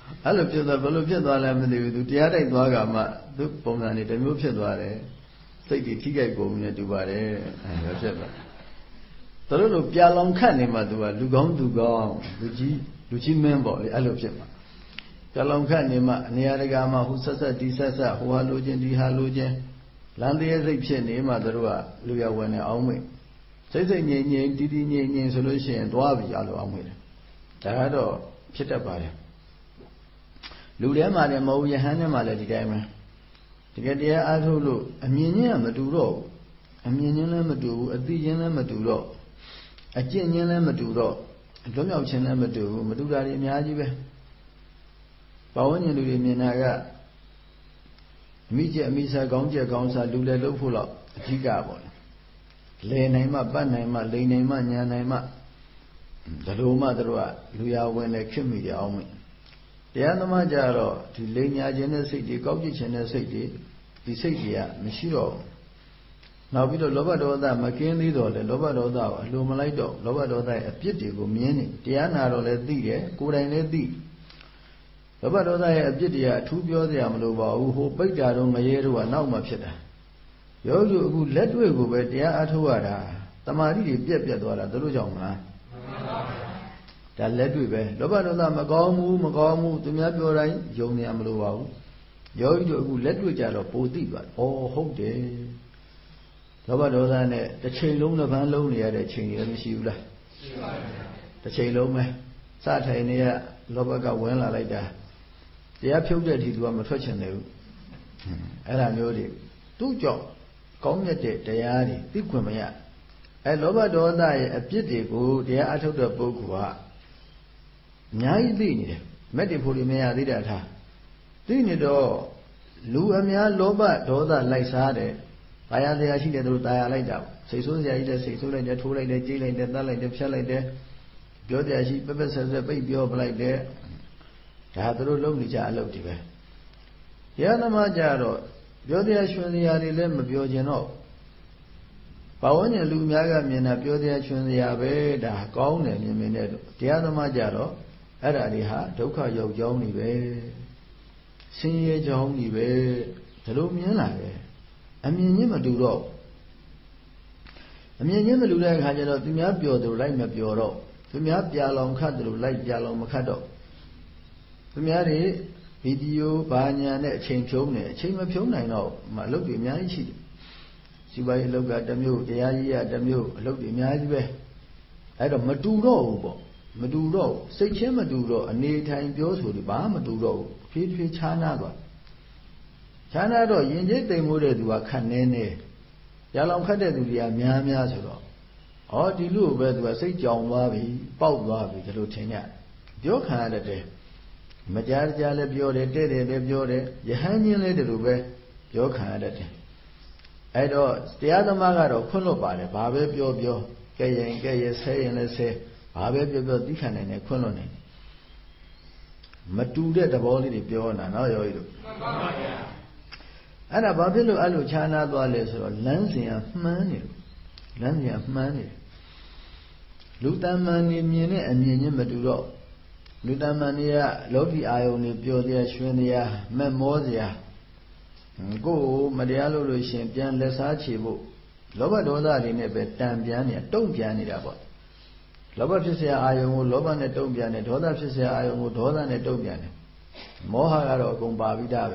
အဲ့လိုဖြစ်သွားဘယ်လိုဖြစ်သွားလဲမသိဘူးသူတရားတိုက်သွားကမှသူပုံစံတွေတစ်မျိုးဖြစ်သွားတယ်စိတ်တွေထိကြိုက်ကုန်နေတူပါတယ်အဲဖြစ်သွားသူတို့လိုပြလောင်ခတ်နေမှသူကလူကောင်းသူကောင်းလူကြီးလူကြီးမင်းပေါ့လေအဲ့လိုဖြစ်မှာပြလောင်ခတ်နေမှနေရာတကာမှာဟိုဆက်ဆက်ဒီဆက်ဆက်ဟိုဟာလိုချင်းဒီဟာလိုချင်းလမ်းတည်းစိတ်ဖြစ်နေမှသူတို့ကလူရဝင်နေအောင်မေ့စိတ်စိတ်ငြိမ်ငြိမ်တီးတီးငြိမ်ငြိမ်ဆိုလို့ရှိရင်သွားပြီအလိုအောင်မေ့တယ်ဒါကတော့ဖြစ်တတ်ပါတယ်လူထဲမှာလည်းမဟုတ်ယဟန်ထဲမှာလည်းဒီတိုင်းပဲတကယ်တရားအားထုတ်လို့အမြင်ချင်းကမတူတော့ဘူးအမြင်ချင်းလည်းမတူဘူးအသိချင်းလည်းမတူတော့အကျင့်ချင်းလည်းမတူတော့လွတ်မြောက်ခြင်းလည်းမတူဘူးမတူတာတွေအများကြီးပဲဘာဝဉ္ဇဉ်လူတွေမြင်တာကအမိကျက်အမိစားကောင်းကျက်ကောင်းစားလူလည်းလုပ်ဖို့တော့အဓိကပေါ့လေနိုင်မှပတ်နိုင်မှလိန်နိုင်မှညာနိုင်မှဒါလိုမှတို့ကလူရဝင်လည်းခစ်မိကြအောင်မတရားသမားကြတော့ဒီလိန်ညာခြင်းတဲ့စိတ်တွေကောက်ကျစ်ခြင်းတဲ့စိတ်တွေဒီစိတ်တွေကမရှိတော့ဘူးနောက်ပြီးတော့လောဘဒေါသမကင်းသေးတော့လေလောဘဒေါသကိုအလိုမလိုက်တော့လောဘဒေါသရဲ့အပြစ်တွေကိုမြင်နေတရားနာတော့လည်းသိတယ်ကိုယ်တိုင်လည်းသိလောဘဒေါသရဲ့အပြစ်တွေကအထူးပြောစရာမလိုပါဘူးဟိုပိဋ္ဌာတော့ငရဲတော့ကနောက်မှဖြစ်တာယောဂီအခုလက်တွေ့ကိုပဲတရားအထုတ်ရတာတမာတိတွေပြက်ပြက်သွားတာတို့ကြောင့်မလားဒါလက်တွေ့ပဲလောဘဒေါသမကောင်းဘူးမကောင်းဘူးသူများပြောတိုင်းယုံနေရမလိုပါဘူးယောဂီတို့အခုလက်တွေ့ကြတော့ပိုသိသွားတယ်ဩဟုတ်တယ်လောဘဒေါသနဲ့တစ်ချိန်လုံးတစ်ပန်းလုံးနေရတဲ့ချိန်တွေမရှိဘူးလားရှိပါဘူးတစ်ချိန်လုံးပဲစထိုင်နေရလောဘကဝင်လာလိုက်တာတရားဖြုတ်တဲ့အထိသူကမထွက်ချင်တယ်ဘူးအဲ့ဒါမျိုးတွေသူ့ကြောင့်ကောင်းမြတ်တဲ့တရားတွေသိခွင့်မရအဲလောဘဒေါသရဲ့အပြစ်တွေကိုတရားအထုတ်တဲ့ပုဂ္ဂိုလ်ကအများကြီးသိနေတယ်မက်တေဖို့တွေမရသေးတာထားသိနေတော့လူအများလောဘဒေါသလိုက်စားတယ်တာယာစရာရှိတယ်သူတို့တာယာလိုက်တာစိတ်ဆိုးစရာရှိတယ်စိတ်ဆိုးလိုက်တယ်ထိုးလိုက်တယ်ကြေးလိုက်တယ်တတ်လိုက်တယ်ဖြတ်လိုက်တယ်ပြောတရားရှိပက်ပက်ဆက်ဆက်ပိတ်ပြောပလိုက်တယ်ဒါသူတို့လုပ်နေကြအလုပ်တွေပဲတရားသမားကြတော့ပြောတရားရွှင်စရာတွေလည်းမပြောကျင်တော့ဘာဝဉ္ဇဉ်လူများကမြင်တာပြောတရားရွှင်စရာပဲဒါကောင်းတယ်မြင်မြင်နဲ့တရားသမားကြတော့အဲ့ဒါတွေဟာဒုက္ခရောက်ကြောင်းတွေပဲဆင်းရဲကြောင်းတွေပဲဒါလိုမြင်လာတယ်အမြင်ချင်းမတူတော့အမြင်ချင်းမတူတဲ့အခါကျတော့သူများပြောတယ်လိုက်မပြောတော့သူများပြလောင်ခတ်တယ်လိုက်ပြလောင်မခတ်တော့သူများတွေဗီဒီယိုဘာညာနဲ့အချိန်ဖြုံးနေအချိန်မဖြုံးနိုင်တော့မအလုပ်တွေအများကြီးရှိတယ်စီပွားရေးအလုပ်ကတစ်မျိုးတရားကြီးကတစ်မျိုးအလုပ်တွေအများကြီးပဲအဲ့တော့မတူတော့ဘူးပေါ့မတူတော့စိတ်ချင်းမတူတော့အနေထိုင်ပြောဆိုတွေဘာမှမတူတော့ဘူးဖြည်းဖြည်းခြားနာသွားခြားနာတော့ယဉ်ကျေးသိမ်မိုးတဲ့သူကခက်နေနေရလောင်ခတ်တဲ့သူတွေကများများဆိုတော့ဩဒီလူပဲသူကစိတ်ကြောင်သွားပြီပေါက်သွားပြီဒီလိုထင်ကြပြောခံရတဲ့မကြားကြလည်းပြောတယ်တဲ့တယ်လည်းပြောတယ်ယဟန်ချင်းလည်းဒီလိုပဲပြောခံရတဲ့အဲ့တော့တရားသမားကတော့ခွင့်လွတ်ပါတယ်ဘာပဲပြောပြောကဲရင်ကဲရဆဲရင်လည်းဆဲဘာပဲပြောပြောသိခံနိုင်တယ်ခွင့်လွတ်နိုင်မတူတဲ့သဘောလေးတွေပြောနေတာနော်ယောဂီတို့မှန်ပါဗျာအဲ့ဒါဘာဖြစ်လို့အဲ့လိုခြားနာသွားလဲဆိုတော့လမ်းစဉ်ကမှန်းနေလို့လမ်းစဉ်ကမှန်းနေတယ်လူတမ္မန်နေမြင်တဲ့အမြင်ချင်းမတူတော့လူတမ္မန်တွေကလောကီအာယုန်တွေပျော်တရားရွှင်တရားမက်မောစရာကိုယ်ကိုမတရားလို့လို့ရှင်ပြန်လက်စားချေဖို့လောဘဒေါသတွေနဲ့ပဲတံပြန်နေတုံ့ပြန်နေတာပေါ့လောဘဖြစ်เสียအာယုန်ကိုလောဘနဲ့တုံ့ပြန်တယ်ဒေါသဖြစ်เสียအာယုန်ကိုဒေါသနဲ့တုံ့ပြန်တယ်မောဟကတော့အကုန်ပါပြီးသားပဲ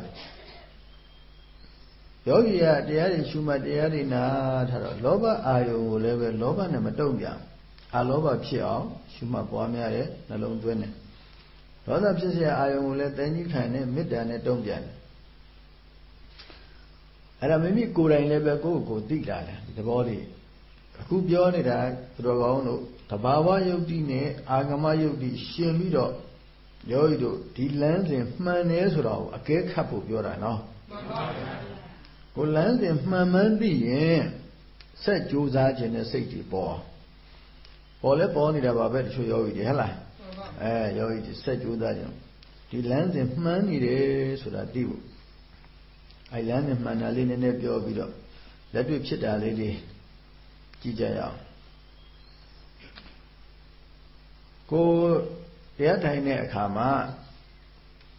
ယောဂီကတရားတွေရှုမှတ်တရားတွေနာထားတော့လောဘအာယုန်ကိုလည်းပဲလောဘနဲ့မတုံ့ပြန်အာလောဘဖြစ်အောင်ရှုမှတ်ပွားများတဲ့နှလုံးသွင်းတယ်ဒေါသဖြစ်เสียအာယုန်ကိုလည်းတန်ကြီးခံတဲ့မေတ္တာနဲ့တုံ့ပြန်တယ်အဲ့ဒါမိမိကိုယ်တိုင်လည်းပဲကိုယ့်ကိုယ်သိလာတယ်ဒီသဘောလေးအခုပြောနေတာသူတော်ကောင်းတို့သဘာဝယုတ်တိနဲ့အာဂမယုတ်တိရှင်ပြီးတော့ယောဂီတို့ဒီလမ်းစဉ်မှန်တယ်ဆိုတာကိုအကဲခတ်ဖို့ပြောတာနော်မှန်ပါဗျာကိုလမ်းစဉ်မှန်မှန်းသိရင်ဆက်ကြိုးစားခြင်းနဲ့စိတ်တွေပေါ်ပေါ်လဲပေါ်နေတာပါပဲတချို့ယောဂီတွေဟဲ့လားအဲယောဂီတွေဆက်ကြိုးစားခြင်းဒီလမ်းစဉ်မှန်နေတယ်ဆိုတာသိဖို့အဲလမ်းစဉ်မှန်တာလေးနည်းနည်းပြောပြီးတော့လက်တွေ့ဖြစ်တာလေးတွေကြည့်ကြရအောင်ကိုတရားထိုင်တဲ့အခါမှာ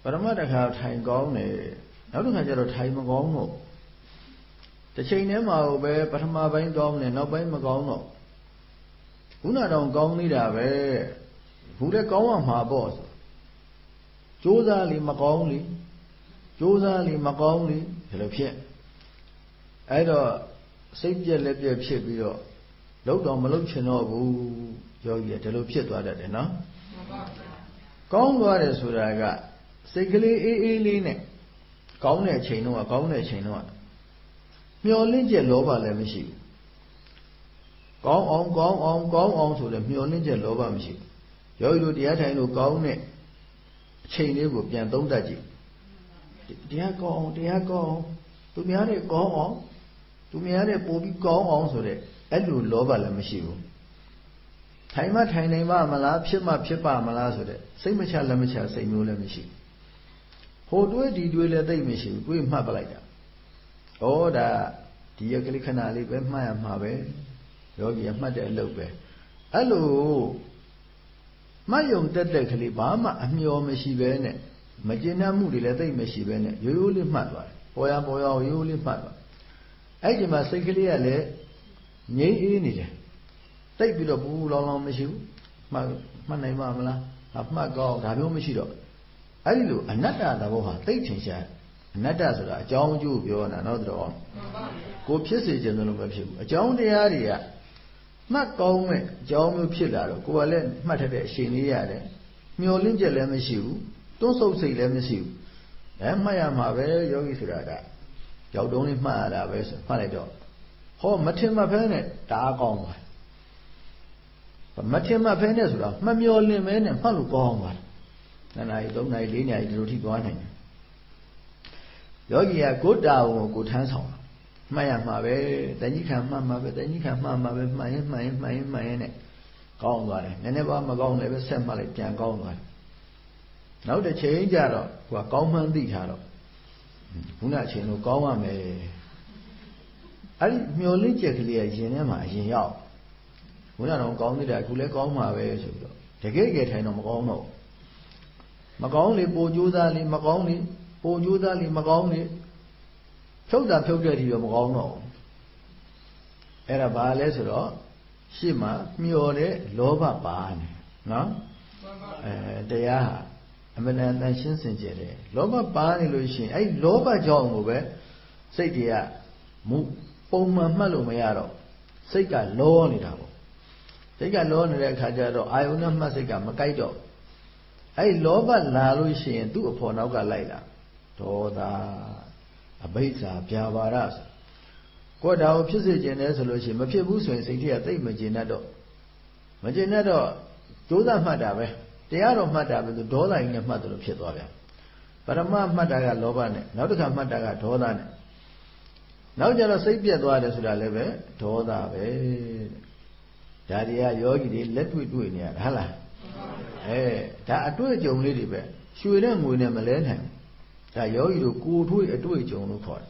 ပရမတ္တခါထိုင်ကောင်းတယ်နောက်တစ်ခါကျတော့ထိုင်မကောင်းတော့တစ်ချိန်တည်းမှာပဲပထမပိုင်းကောင်းတယ်နောက်ပိုင်းမကောင်းတော့ခုနတော့ကောင်းနေတာပဲခုလည်းကောင်းရမှာပေါ့ဆိုကြိုးစားလေမကောင်းလေကြိုးစားလေမကောင်းလေဒီလိုဖြစ်အဲ့တော့စိတ်ပြက်လက်ပြက်ဖြစ်ပြီးတော့လောက်တော့မလောက်ချင်တော့ဘူးယောဂီကဒီလိုဖြစ်သွားတတ်တယ်နော်ကောင်းသွားတယ်ဆိုတာကစိတ်ကလေးအေးအေးလေးနဲ့ကောင်းတဲ့အချိန်တော့ကောင်းတဲ့အချိန်တော့မျောလင့်ချက်လောဘလည်းမရှိဘူးကောင်းအောင်ကောင်းအောင်ကောင်းအောင်ဆိုတဲ့မျောလင့်ချက်လောဘမရှိဘူးယောဂီတို့တရားထိုင်လို့ကောင်းတဲ့အချိန်လေးကိုပြန်သုံးသပ်ကြည့်တရားကောင်းအောင်တရားကောင်းအောင်သူများတွေကောင်းအောင်သူများတွေပို့ပြီးကောင်းအောင်ဆိုတဲ့အဲ့လိုလောဘလည်းမရှိဘူးထိုင်မှထိုင်နိုင်ပါမလားဖြစ်မှဖြစ်ပါမလားဆိုတဲ့စိတ်မချလက်မချစိတ်မျိုးလည်းမရှိဟိုတွေးဒီတွေးလည်းသိမရှိဘူးတွေးမှတ်ပလိုက်တာဩဒါဒီရကလေးခဏလေးပဲမှတ်ရမှာပဲယောဂီကမှတ်တဲ့အလုပ်ပဲအဲ့လိုမှတ်ယုံတက်တက်ကလေးဘာမှအမျော်မရှိပဲနဲ့မကျဉ်းနှံ့မှုတွေလည်းသိမရှိပဲနဲ့ရိုးရိုးလေးမှတ်သွားတယ်ပေါ်ရပေါ်ရရိုးရိုးလေးမှတ်သွားအဲ့ဒီမှာစိတ်ကလေးကလည်းငြိမ်းအေးနေတယ်တိတ်ပြီးတော့ဘူးလောင်လောင်မရှိဘူးမှတ်မှတ်နိုင်ပါမလားအမှတ်ကောင်းဒါမျိုးမရှိတော့အဲ့ဒီလိုအနတ္တသဘောဟာသိထင်ရှားအနတ္တဆိုတာအကြောင်းအကျိုးပြောတာနော်တော်ကိုဖြစ်စေခြင်းလို့မဖြစ်ဘူးအကြောင်းတရားတွေကမှတ်ကောင်းမဲ့အကြောင်းမျိုးဖြစ်လာတော့ကိုယ်ကလည်းမှတ်ထတဲ့အရှင်လေးရတယ်မျောလင့်ချက်လည်းမရှိဘူးတွန်းဆုပ်စိတ်လည်းမရှိဘူးအဲမှတ်ရမှာပဲယောဂီဆိုတာကရောက်တုံးလေးမှတ်ရတာပဲဆိုမှတ်လိုက်တော့ဟောမထင်မှဖဲနဲ့တအားကောင်းပါမထင်မှဖဲနဲ့ဆိုတာမမျောလင့်မဲနဲ့မှတ်လို့ကောင်းပါနှစ်နာရီသုံးနာရီလေးနာရီဒီလိုထိသွားနိုင်တယ်ယောဂီကကိုယ်တာဝန်ကိုထမ်းဆောင်မှတ်ရမှာပဲတဏှိခံမှတ်မှာပဲတဏှိခံမှတ်မှာပဲမှတ်ရင်မှတ်ရင်မှတ်ရင်မှတ်ရင်နဲ့ကောင်းသွားတယ်နည်းနည်းပါးမကောင်းလည်းပဲဆက်မှတ်လိုက်ပြန်ကောင်းသွားတယ်နောက်တစ်ချိန်ကျတော့ဟိုကကောင်းမှန်းသိထားတော့ခုနအချိန်လိုကောင်းရမယ်အဲ့ဒီမျောလင့်ချက်ကလေးကရင်ထဲမှာအရင်ရောက်ခုနတော့ကောင်းသေးတယ်အခုလည်းကောင်းမှာပဲဆိုပြီးတော့တကယ်ကြထိုင်တော့မကောင်းတော့မကောင်းလေပိုကြိုးစားလေမကောင်းလေပိုကြိုးစားလေမကောင်းလေဖြုတ်တာဖြုတ်တဲ့ဒီတော့မကောင်းတော့အဲ့ဒါဘာလဲဆိုတော့ရှေ့မှာမျောတဲ့လောဘပါနေနော်အဲတရားဟာအမှန်တန်တန်ရှင်းစင်ကြယ်တယ်လောဘပါနေလို့ရှိရင်အဲ့လောဘကြောင့်ကိုပဲစိတ်တွေကမူပုံမှန်မှတ်လို့မရတော့စိတ်ကလောနေတာပေါ့စိတ်ကလောနေတဲ့အခါကျတော့အာယုန်နဲ့မှတ်စိတ်ကမကိုက်တော့အဲ့လောဘလာလို့ရှိရင်သူ့အဖို့နောက်ကလိုက်လာဒေါသအဘိဓါဗျာပါဒဆိုကိုယ်ဒါကိုဖြစ်စေခြင်းလဲဆိုလို့ရှိရင်မဖြစ်ဘူးဆိုရင်စိတ်ထဲကသိမကျင်တတ်တော့မကျင်တတ်တော့ကြိုးစားမှတ်တာပဲတရားတော်မှတ်တာပဲသူဒေါသကြီးနဲ့မှတ်တယ်လို့ဖြစ်သွားပြန်ပရမမှတ်တာကလောဘနဲ့နောက်တစ်ခါမှတ်တာကဒေါသနဲ့နောက်ကျတော့စိတ်ပြက်သွားတယ်ဆိုတာလည်းပဲဒေါသပဲဒါတွေကယောဂီတွေလက်တွေ့တွေ့နေရတာဟုတ်လားအဲဒါအတွေ့အကြုံလေးတွေပဲရွှေနဲ့ငွေနဲ့မလဲနိုင်ဒါယောဂီတို့ကိုယ်ထွေးအတွေ့အကြုံလို့ခေါ်တယ်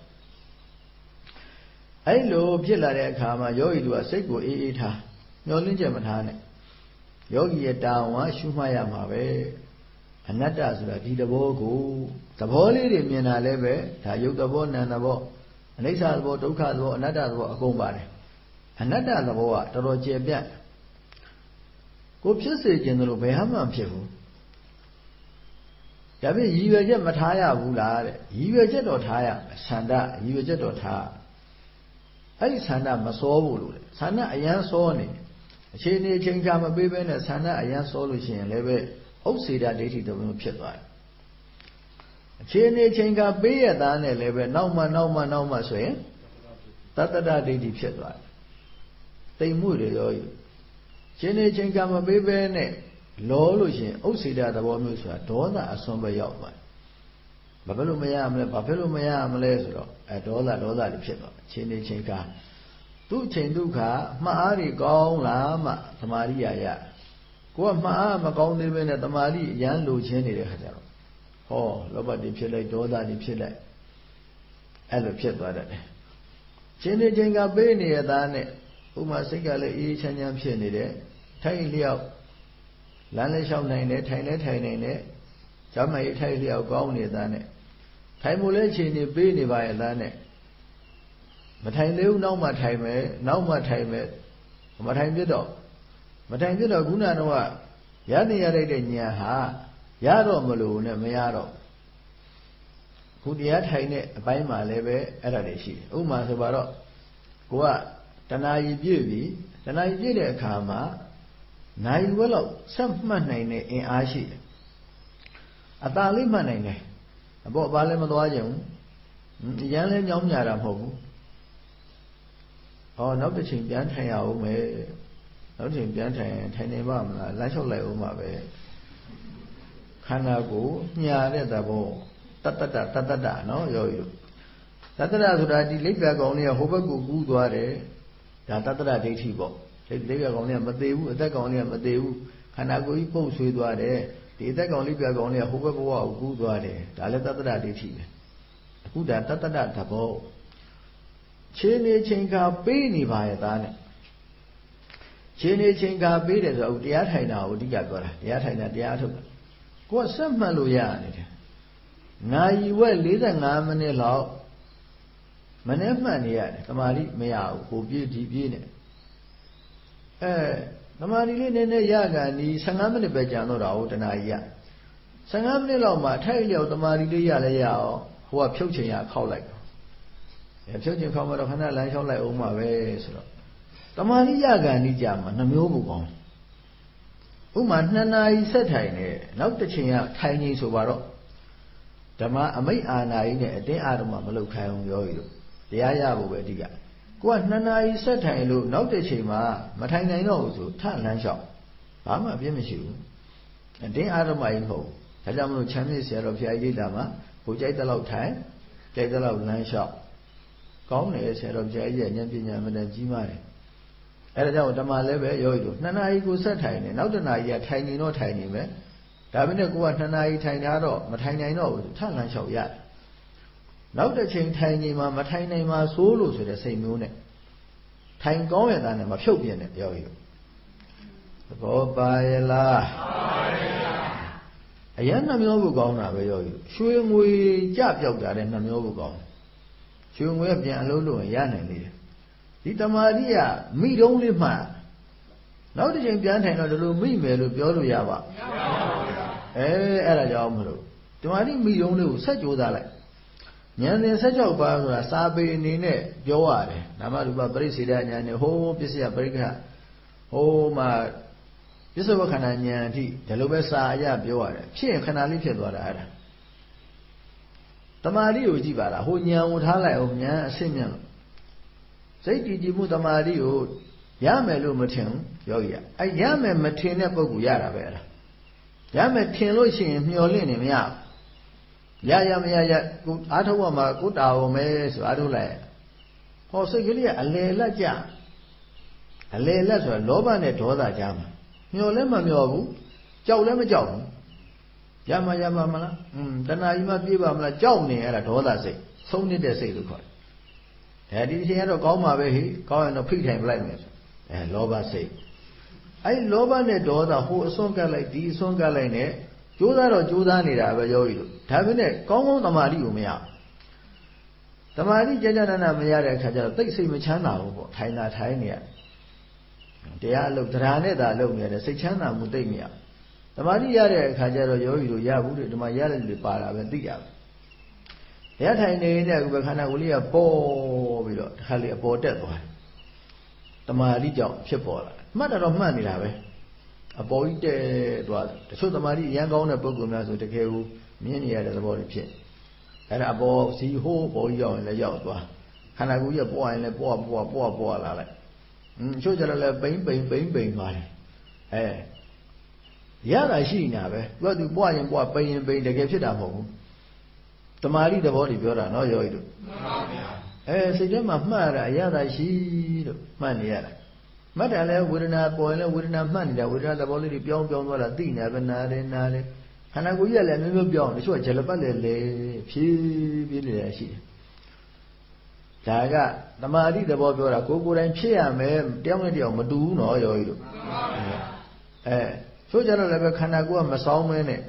အဲ့လိုဖြစ်လာတဲ့အခါမှာယောဂီတို့ကစိတ်ကိုအေးအေးထားမျောလင့်ချက်မထားနဲ့ယောဂီရဲ့တာဝန်ရှုမှတ်ရမှာပဲအနတ္တဆိုတာဒီသဘောကိုသဘောလေးတွေမြင်တာလည်းပဲဒါယုတ်သဘောနံသဘောအနိစ္စသဘောဒုက္ခသဘောအနတ္တသဘောအကုန်ပါတယ်အနတ္တသဘောကတော်တော်ကျယ်ပြန့်ကိုဖြစ်စေခြင်းတို့ဘယ်ဟာမှမဖြစ်ဘူးဒါဖြင့်ရည်ရွယ်ချက်မထားရဘူးလားတဲ့ရည်ရွယ်ချက်တော့ထားရဆန္ဒရည်ရွယ်ချက်တော့ထားအဲ့ဒီဆန္ဒမစောဘူးလို့လေဆန္ဒအရန်စောနေအခြေအနေချိန်ခါမပေးဘဲနဲ့ဆန္ဒအရန်စောလို့ရှိရင်လည်းပဲဥစ္စေတဒိဋ္ဌိတမျိုးဖြစ်သွားတယ်အခြေအနေချိန်ခါပေးရသားနဲ့လည်းပဲနောက်မှနောက်မှနောက်မှဆိုရင်တတ္တဒိဋ္ဌိဖြစ်သွားတယ်တိမ်မှုတွေရောအခြေအနေချိန်ခါမပေးဘဲနဲ့လောလို့ရှိရင်ဥစ္စေတသဘောမျိုးဆိုတာဒေါသအစွန်းပဲရောက်သွားတယ်ဘာဖြစ်လို့မရမလဲဘာဖြစ်လို့မရမလဲဆိုတော့အဲဒေါသဒေါသတွေဖြစ်သွားအခြေအနေချိန်ခါသူ့ချိန်ဒုက္ခမှားအားတွေကောင်းလားမှသမာဓိရရကိုကမှားအားမကောင်းသေးဘဲနဲ့သမာဓိအရန်လိုချင်နေတဲ့ခါကျတော့ဟောလောဘတွေဖြစ်လိုက်ဒေါသတွေဖြစ်လိုက်အဲ့လိုဖြစ်သွားတတ်တယ်ချိန်နေချိန်ကပေးနေရသားနဲ့ဥမာစိတ်ကလည်းအေးချမ်းချမ်းဖြစ်နေတယ်ထိုင်လျောက်လမ်းလည်းလျှောက်နိုင်တယ်ထိုင်လည်းထိုင်နိုင်တယ်ကျောင်းမကြီးထိုင်လျောက်ကောင်းနေတာနဲ့ထိုင်မို့လဲချိန်နေပေးနေပါရဲ့သားနဲ့မထိုင်သေးဘူးနောက်မှထိုင်မယ်နောက်မှထိုင်မယ်မထိုင်ပြတော့မထိုင်ပြတော့ခုနကတော့ရနေရတဲ့ညာဟာရတော့မလို့နဲ့မရတော့ခုတရားထိုင်တဲ့အပိုင်းမှာလည်းပဲအဲ့ဒါတွေရှိတယ်ဥပမာဆိုပါတော့ကိုကတဏှာကြီးပြည့်ပြီတဏှာကြီးပြည့်တဲ့အခါမှာနိုင်ဝက်လောက်ဆက်မှတ်နိုင်တဲ့အင်အားရှိတယ်အသာလေးမှတ်နိုင်တယ်အပေါ်ဘာလည်းမသွားကြဘူးရမ်းလဲညောင်းညာတာမဟုတ်ဘူးဟောနောက်တစ်ချိန်ပြန်ထိုင်ရအောင်မယ်နောက်တစ်ချိန်ပြန်ထိုင်ထိုင်နေပါမလားလမ်းလျှောက်လိုက်အောင်ပါပဲခန္ဓာကိုယ်ညာတဲ့သဘောတတ္တတတတ္တတနော်ယောဂီတို့တတ္တတဆိုတာဒီလိပ်ပြကောင်လေးကဟိုဘက်ကိုကူးသွားတယ်ဒါတတ္တတဒိဋ္ဌိပေါ့လိပ်ပြကောင်လေးကမသေးဘူးအသက်ကောင်လေးကမသေးဘူးခန္ဓာကိုယ်ကြီးပုတ်ဆွေးသွားတယ်ဒီအသက်ကောင်လိပ်ပြကောင်လေးကဟိုဘက်ဘဝကိုကူးသွားတယ်ဒါလည်းတတ္တတဒိဋ္ဌိပဲအခုဒါတတ္တတသဘောချင်းနေချင်းခါပေးနေပါရဲ့သားနဲ့ချင်းနေချင်းခါပေးတယ်ဆိုတော့တရားထိုင်တာကိုအဓိကပြောတာတရားထိုင်တာတရားထုတ်တာကိုကစက်မှတ်လို့ရနေတယ်ငါရီဝက်၄၅မိနစ်လောက်မနေ့မှတ်နေရတယ်တမာတိမရဘူးဟိုပြေးဒီပြေးနေအဲတမာတိလေးနည်းနည်းရကန်ဒီ၁၅မိနစ်ပဲကြာတော့တာဟုတ်တနာကြီးရ၁၅မိနစ်လောက်မှထိုက်လျောက်တမာတိလေးရလဲရအောင်ဟိုကဖြုတ်ချိန်ရခောက်လိုက်အဲဖြုတ်ချိန်ခောက်မှတော့ခဏလမ်းလျှောက်လိုက်အောင်ပါပဲဆိုတော့တမာတိရကန်ဒီကြာမှာနှမျိုးပုံကောင်းဥမာနှစ်နာရီဆက်ထိုင်နေနောက်တစ်ချိန်ကထိုင်နေဆိုပါတော့ဓမ္မအမိတ်အာနာကြီးနဲ့အတင်းအာရမမလုပ်ခိုင်းအောင်ပြောရည်လို့တရားရဖို့ပဲအဓိကကိုကနှစ်နာရီဆက်ထိုင်လို့နောက်တစ်ချိန်မှာမထိုင်နိုင်တော့ဘူးဆိုထလမ်းလျှောက်ဘာမှအပြစ်မရှိဘူးအတင်းအာရမကြီးမဟုတ်ဒါကြောင့်မလို့ချမ်းမြေ့ဆရာတော်ဘုရားရိပ်တာမှာဘုကြိုက်တဲ့လောက်ထိုင်ကြိုက်တဲ့လောက်လမ်းလျှောက်ကောင်းတယ်ဆရာတော်ဘုရားကြီးရဲ့ဉာဏ်ပညာအမှန်တန်ကြီးမားတယ်အဲဒါကြောင့်ဓမ္မလည်းပဲရောရည်လို့နှစ်နာရီကိုဆက်ထိုင်နေနောက်တစ်နာရီကထိုင်နေတော့ထိုင်နေမယ်ဒါပေမဲ့ကိုကနှစ်နာရီထိုင်ထားတော့မထိုင်နိုင်တော့ဘူးထလမ်းလျှောက်ရတယ်နောက်တစ်ချိန်ထိုင်နေမှာမထိုင်နိုင်မှာစိုးလို့ဆိုတဲ့စိတ်မျိုးနဲ့ထိုင်ကောင်းရတဲ့နဲ့မဖြုတ်ပြနဲ့ပြောရည်သဘောပါရဲ့လားပါရဲ့အရင်နှမျိုးကိုကောင်းတာပဲရောရည်ရွှေငွေကြပြောက်တာတဲ့နှမျိုးကိုကောင်းရွှေငွေကပြန်အလုံးလို့ရနိုင်လေတယ်ဒီတမာတိကမိတုံးလေးမှနောက်တစ်ချိန်ပြန်ထိုင်တော့ဒီလိုမိမယ်လို့ပြောလို့ရပါမရပါဘူးအဲအဲ့ဒါကြောင့်မလို့တမာတိမိတုံးလေးကိုဆက်ကြိုးစားလိုက်ဉာဏ်သင်ဆက်ကြောက်ပါဆိုတာစာပေအနေနဲ့ပြောရတယ်နာမရူပပရိစ္ဆေဒဉာဏ်နဲ့ဟိုးပစ္စယပရိက္ခဟိုးမှာပစ္စုပ္ပခန္ဓာဉာဏ်အထိဒီလိုပဲစာအရပြောရတယ်ဖြစ်ရင်ခဏလေးဖြစ်သွားတာအဲ့ဒါတမာတိကိုကြည့်ပါလားဟိုဉာဏ်ကိုထားလိုက်အောင်ဉာဏ်အဆင့်မြင့်လို့စိတ်တည်ကြည်မှုတမာတိကိုရမယ်လို့မထင်ဘူးယောဂီကအဲရမယ်မထင်တဲ့ပုဂ္ဂိုလ်ရတာပဲအဲ့ဒါရမယ်ထင်လို့ရှိရင်မျောလင့်နေမရဘူးရရမရရကိုအားထုတ်ရမှာကိုတာဝန်ပဲဆိုအားထုတ်လိုက်ဟောစိတ်ကလေးကအလယ်လက်ကြအလယ်လက်ဆိုတာလောဘနဲ့ဒေါသကြားမှာမျောလည်းမမျောဘူးကြောက်လည်းမကြောက်ဘူးရမရပါမလားอืมတဏှာကြီးမှပြေးပါမလားကြောက်နေအဲ့ဒါဒေါသစိတ်ဆုံးနေတဲ့စိတ်လို့ခေါ်တယ်အဲဒီအချိန်ကတော့ကောင်းပါပဲဟိကောင်းရင်တော့ဖိထိုင်ပလိုက်မယ်အဲလောဘစိတ်အဲလောဘနဲ့ဒေါသဟိုအစွန်းကပ်လိုက်ဒီအစွန်းကပ်လိုက်နဲ့ကြိုးစားတော့ကြိုးစားနေတာပဲယောဂီတို့ဒါပေမဲ့ကောင်းကောင်းသမာဓိကိုမရဘူးသမာဓိကြကြနာနာမရတဲ့အခါကျတော့သိစိတ်မချမ်းသာဘူးပေါ့ထိုင်တာထိုင်နေရတရားအလုပ်တရားနဲ့သာလုပ်နေရတယ်စိတ်ချမ်းသာမှုသိမရသမာဓိရတဲ့အခါကျတော့ယောဂီတို့ရဘူးတဲ့ဒီမှာရတဲ့လူပါတာပဲသိရပဲတရားထိုင်နေတဲ့အခုပဲခန္ဓာကိုယ်လေးကပေါ်ပြီးတော့တစ်ခါလေးအပေါ်တက်သွားတယ်သမာဓိကြောင့်ဖြစ်ပေါ်လာမှတ်တာတော့မှတ်နေတာပဲအပေါ်ကြီးတဲသွားတယ်တချို့သမာဓိအရန်ကောင်းတဲ့ပုဂ္ဂိုလ်များဆိုတကယ်ကိုမြင်နေရတဲ့သဘောတွေဖြစ်အဲ့ဒါအပေါ်စီဟိုးပေါ်ကြီးရောက်ရင်လည်းရောက်သွားခန္ဓာကိုယ်ကြီးပွားရင်လည်းပွားပွားပွားပွားလာလိုက်อืมချို့ကြတော့လည်းပိန်ပိန်ပိန်ပိန်သွားတယ်အဲရတာရှိနေတာပဲသူကသူပွားရင်ပွားပိန်ရင်ပိန်တကယ်ဖြစ်တာမဟုတ်ဘူးတမာတိသဘောတွေပြောတာနော်ယောဂီတို့မှန်ပါဗျာအဲစိတ်ထဲမှာမှတ်ရတာအရသာရှိလို့မှတ်နေရတာမှတ်တယ်လဲဝေဒနာပေါ်ရင်လဲဝေဒနာမှတ်နေတာဝေဒနာသဘောလေးတွေပြောင်းပြောင်းသွားတာသိနေပဲနားတယ်နားတယ်ခန္ဓာကိုယ်ကြီးကလည်းမျိုးမျိုးပြောင်းတချို့ကဂျလပတ်လေလေဖြည်းဖြည်းလေးရရှိတယ်ဒါကတမာတိသဘောပြောတာကိုယ်ကိုယ်တိုင်ဖြစ်ရမယ်တယောက်နဲ့တယောက်မတူဘူးနော်ယောဂီတို့မှန်ပါဗျာအဲချို့ကြတော့လည်းပဲခန္ဓာကိုယ်ကမဆောင်းမဲနဲ့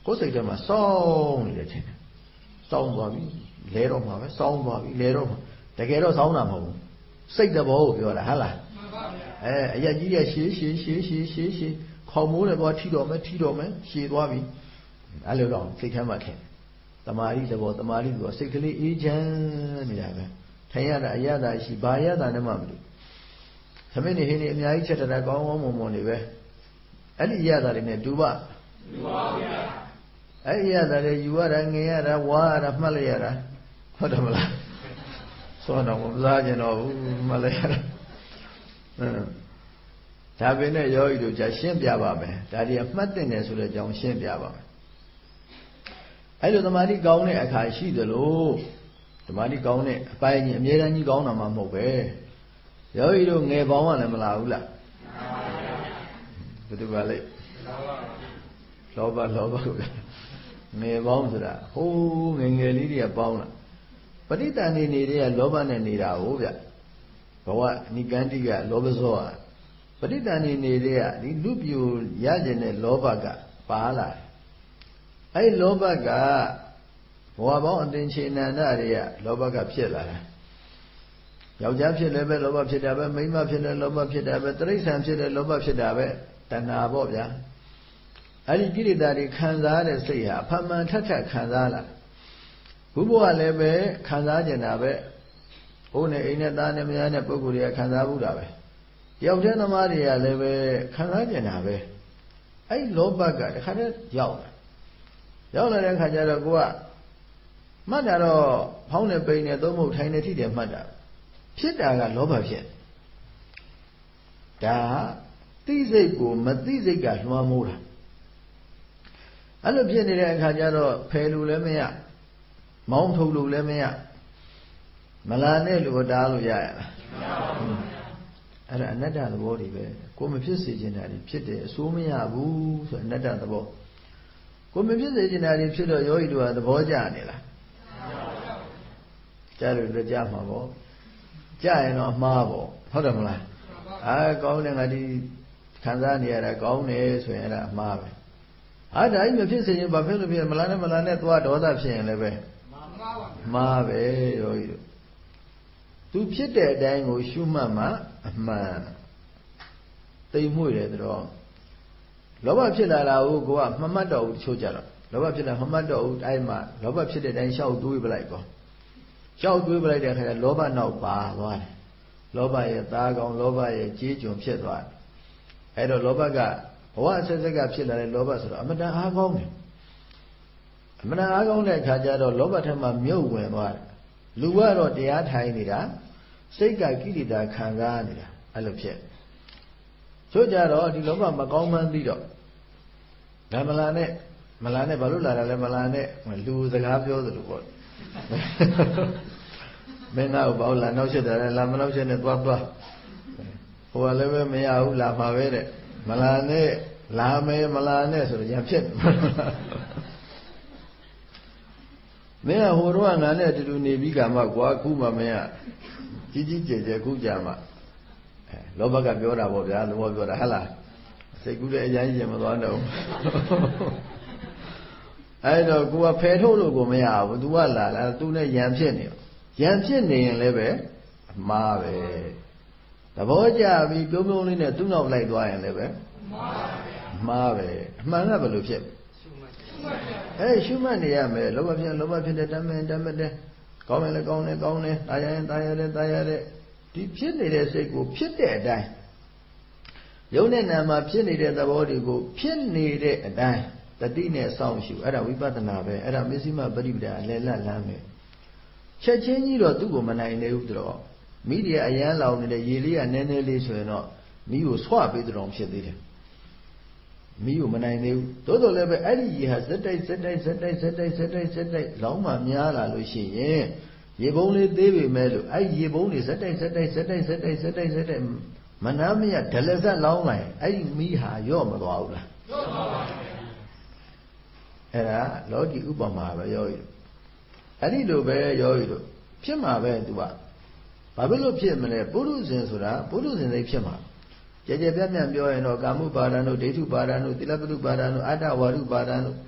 ကိုယ်စိတ်ထဲမှာစောင်းနေတယ်ထင်တယ်စောင်းသွားပြီလဲတော့မှာပဲစောင်းသွားပြီလဲတော့မှာတကယ်တော့စောင်းတာမဟုတ်ဘူးစိတ်တဘောကိုပြောတာဟုတ်လားမှန်ပါဗျာအဲအရက်ကြီးရရှည်ရှည်ရှည်ရှည်ရှည်ရှည်ခေါင်းမိုးလည်းသွားထီတော်မယ်ထီတော်မယ်ရှည်သွားပြီအဲ့လိုတော့စိတ်ထဲမှာထင်တမာရီတဘောတမာရီကစိတ်ကလေးအေးချမ်းနေတာပဲထိုင်ရတာအရသာရှိဘာရသာနဲ့မှမလို့သမင်းနေဟင်းနေအများကြီးချက်တာကောင်းကောင်းမွန်မွန်နေပဲအဲ့ဒီရသာတွေနဲ့တူပါတူပါဗျာအဲ့ဒီရသာတွေယူရတာငင်ရတာဝါရတာမှတ်လိုက်ရတာဟုတ်တယ်မလားစောတော့မစားကြတော့ဘူးမှတ်လိုက်ရတာအင်းဒါပေမဲ့ယောဂီတို့じゃရှင်းပြပါမယ်ဒါတွေအမှတ်တင်တယ်ဆိုတဲ့အကြောင်းရှင်းပြပါမယ်အဲ့လိုသမာဓိကောင်းတဲ့အခါရှိသလိုသမာဓိကောင်းတဲ့အပိုင်းကြီးအမြဲတမ်းကြီးကောင်းတာမှမဟုတ်ပဲယောဂီတို့ငယ်ပေါင်းကလည်းမလာဘူးလားဘယ်သူပါလဲလောဘလောဘကိုငယ်ပေါင်းဆိုတာဟိုးငယ်ငယ်လေးတွေကပေါင်းလာပဋိသန္ဓေနေတဲ့ကလောဘနဲ့နေတာဟုတ်ဗျဘဝနိကန္တိကလောဘဇောပဋိသန္ဓေနေတဲ့ကဒီလူပြိုရကျင်တဲ့လောဘကပါလာတယ်အဲ့လောဘကဘဝပေါင်းအသင်္ချေနန္ဒတွေကလောဘကဖြစ်လာတယ်ယောက်ျားဖြစ်လည်းပဲလောဘဖြစ်တာပဲမိန်းမဖြစ်လည်းလောဘဖြစ်တာပဲတိရစ္ဆာန်ဖြစ်လည်းလောဘဖြစ်တာပဲတဏှာပေါ့ဗျာအဲ့ဒီကိလေသာတွေခံစားတဲ့စိတ်ဟာအဖမှန်ထက်ထက်ခံစားလာဘုဘဝလည်းပဲခံစားကြတာပဲဘိုးနဲ့အိမ်နဲ့သားနဲ့မယားနဲ့ပုဂ္ဂိုလ်တွေကခံစားဘူးတာပဲယောက်ျားသမားတွေကလည်းပဲခံစားကြတာပဲအဲ့လောဘကတခါတည်းရောက်လာရောက်လာတဲ့အခါကျတော့ကိုကမှတ်တာတော့ဖောင်းနဲ့ပိန်နဲ့သုံးဖို့ထိုင်နေထိတယ်မှတ်တာဖြစ်တာကလောဘဖြစ်ဒါသိစိတ်ကိုမသိစိတ်ကလွှမ်းမိုးတာအဲ့လိုဖြစ်နေတဲ့အခါကျတော့ဖယ်လို့လည်းမရမောင်းထုတ်လို့လည်းမရမလာနဲ့လို့တားလို့ရရလားမရပါဘူးအဲ့ဒါအနတ္တသဘောတွေပဲကိုမဖြစ်စေချင်တာတွေဖြစ်တယ်အစိုးမရဘူးဆိုအနတ္တသဘောကိုမဖြစ်စေချင်တာတွေဖြစ်တော့ယောဂီတို့ကသဘောကျနေလားကြားလို့လည်းကြားမှာပေါ့ကြားရင်တော့အမှားပေါ့ဟုတ်တယ်မလားအာကောင်းတယ်ငါဒီခံစားနေရတာကောင်းတယ်ဆိုရင်အဲ့ဒါအမှားပဲအာဒါကြီးမဖြစ်စေရင်ဘာဖြစ်လို့ဖြစ်မလားနဲ့မလားနဲ့သွားဒေါသဖြစ်ရင်လည်းပဲမှားပဲယောဂီတို့သူဖြစ်တဲ့အတိုင်းကိုရှုမှတ်မှအမှန်သိမ်မွေ့တယ်တော့လောဘဖြစ်လာတာကိုကိုကမမှတ်တော့ဘူးတချို့ကြတော့လောဘဖြစ်လာမမှတ်တော့ဘူးအဲ့မှာလောဘဖြစ်တဲ့အတိုင်းရှောက်တွေးပလိုက်ပေါ့ရှောက်တွေးပလိုက်တဲ့အခါကျလောဘနောက်ပါသွားတယ်လောဘရဲ့သားကောင်လောဘရဲ့ကြေးကျွန်ဖြစ်သွားတယ်အဲ့တော့လောဘကဘဝအဆက်ဆက်ကဖြစ်လာတဲ့လောဘဆိုတော့အမတန်အားကောင်းတယ်အမတန်အားကောင်းတဲ့အခါကျတော့လောဘထက်မှမြုပ်ဝင်သွားတယ်လူကတော့တရားထိုင်နေတာစိတ်ကကိလေသာခံစားနေတာအဲ့လိုဖြစ်ချို့ကြတော့ဒီလောဘမကောင်းမှန်းသိတော့ဓမ္မလာနဲ့မလာနဲ့ဘာလို့လာတာလဲမလာနဲ့လူစကားပြောသလိုပေါ့မင်းကဘာလို့လာနောက်ချက်တယ်လာမနောက်ချက်နဲ့သွားသွားဟိုကလည်းပဲမရဘူးလာမှာပဲတဲ့မလာနဲ့လာမယ်မလာနဲ့ဆိုတော့ရံဖြစ်မင်းကဟိုတော့ငါနဲ့အတူတူနေပြီးကမှကွာခုမှမင်းကကြီးကြီးကျယ်ကျယ်ခုကြမှာအဲလောဘကပြောတာပေါ့ဗျာလောဘပြောတာဟဟလားစိတ်ကူးလည်းအရင်ရင်မသွားတော့အဲ့တော့ကိုကဖယ်ထုတ်လို့ကိုမရဘူး तू ကလာလာ तू နဲ့ရံဖြစ်နေရံဖြစ်နေရင်လည်းပဲအမှားပဲသဘောကျပြီးပြုံးပြုံးလေးနဲ့သူ့နောက်လိုက်သွားရင်လည်းပဲအမှားပဲအမှန်ကဘယ်လိုဖြစ်အဲရှုမှတ်နေရမယ်လောဘဖြစ်လောဘဖြစ်တဲ့တမင်တမတဲ့ကောင်းရင်လည်းကောင်းတယ်ကောင်းတယ်တာယာရင်တာယာတယ်တာယာတဲ့ဒီဖြစ်နေတဲ့စိတ်ကိုဖြစ်တဲ့အတိုင်းယုံနဲ့နာမှာဖြစ်နေတဲ့သဘောတွေကိုဖြစ်နေတဲ့အတိုင်းတတိနဲ့စောင့်ရှုအဲ့ဒါဝိပဿနာပဲအဲ့ဒါမစ္စည်းမပရိပဒါအလယ်လတ်လမ်းပဲချက်ချင်းကြီးတော့သူ့ကိုမနိုင်နေဘူးတော့မိဒီယာအရန်လောင်နေတဲ့ရေလေးကနည်းနည်းလေးဆိုရင်တော့မိကိုဆွပေးတဲ့တော်ဖြစ်သေးတယ်မိကိုမနိုင်သေးဘူးသို့တော်လည်းပဲအဲ့ဒီရေဟာဇက်တိုက်ဇက်တိုက်ဇက်တိုက်ဇက်တိုက်ဇက်တိုက်ဇက်တိုက်လောင်းမှများလာလို့ရှိရင်ရေပုံးလေးသေးပေမဲ့လို့အဲ့ရေပုံးတွေဇက်တိုက်ဇက်တိုက်ဇက်တိုက်ဇက်တိုက်ဇက်တိုက်ဇက်တိုက်မနာမရဒလဇက်လောင်းလိုက်အဲ့ဒီမိဟာရော့မသွားဘူးလားရော့ပါပါအဲ့ဒါလောကီဥပမာပဲယောဂီအဲ့ဒီလိုပဲယောဂီတို့ဖြစ်မှာပဲသူကဘာဖြစ်လို့ဖြစ်မလဲပုရုဇဉ်ဆိုတာပုရုဇဉ်စိတ်ဖြစ်မှာကြကြပြတ်ပြတ်ပြောရင်တော့ကာမှုပါဒံတို့ဒိဋ္ဌုပါဒံတို့သီလပတုပါဒံတို့အတ္တဝါရုပါဒံတို့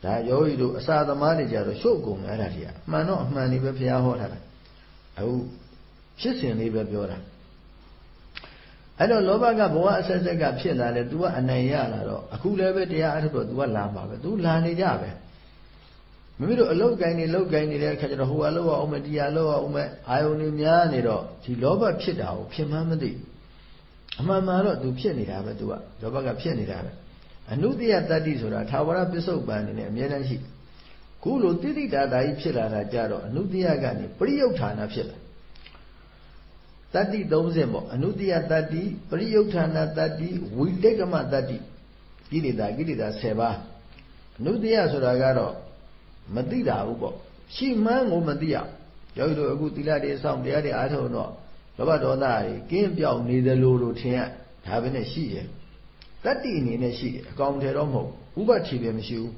ဒါယောဂီတို့အစာသမားတွေကြတော့ရှုပ်ကုန်တယ်အဲ့ဒါကြီးအမှန်တော့အမှန်လေးပဲဘုရားဟောထားတာအခုဖြစ်စဉ်လေးပဲပြောတာအဲ့တော့လောဘကဘဝအဆက်ဆက်ကဖြစ်လာတယ် तू ကအနိုင်ရလာတော့အခုလည်းပဲတရားအထုတ်တော့ तू ကလာမှာပဲ तू လာနေကြပဲမိမိတို့အလုတ်ကိုင်းနေလုတ်ကိုင်းနေတဲ့အခါကျတော့ဟိုကလောက်အောင်မတရားလောက်အောင်မဲ့အာယုန်တွေများနေတော့ဒီလောဘဖြစ်တာကိုဖြစ်မှန်းမသိအမှန်မှန်တော့ तू ဖြစ်နေတာပဲ तू ကလောဘကဖြစ်နေတာပဲအနုတ္တိယတတ္တိဆိုတာသာဝရပစ္စုပန်နေနဲ့အမြဲတမ်းရှိခုလိုတိတိတာတာကြီးဖြစ်လာတာကြတော့အနုတ္တိယကနေပရိယုဌာဏဖြစ်လာတတ္တိသုံးဆင့်ပေါ့အနုတ္တိယတတ္တိပရိယုဌာဏတတ္တိဝိတေကမတတ္တိကိလေသာကိလေသာဆယ်ပါးအနုတ္တိယဆိုတာကတော့မသိတာဘူးပေါ့ရှိမှန်းကိုမသိရယောဂီတို့အခုသီလတွေစောင့်တရားတွေအားထုတ်တော့လောဘဒေါသတွေကင်းပြောင်းနေတယ်လို့လို့ထင်ရဒါပဲနဲ့ရှိတယ်တတ္တိအနေနဲ့ရှိတယ်အကောင်ထဲတော့မဟုတ်ဥပ္ပတိပဲမရှိဘူး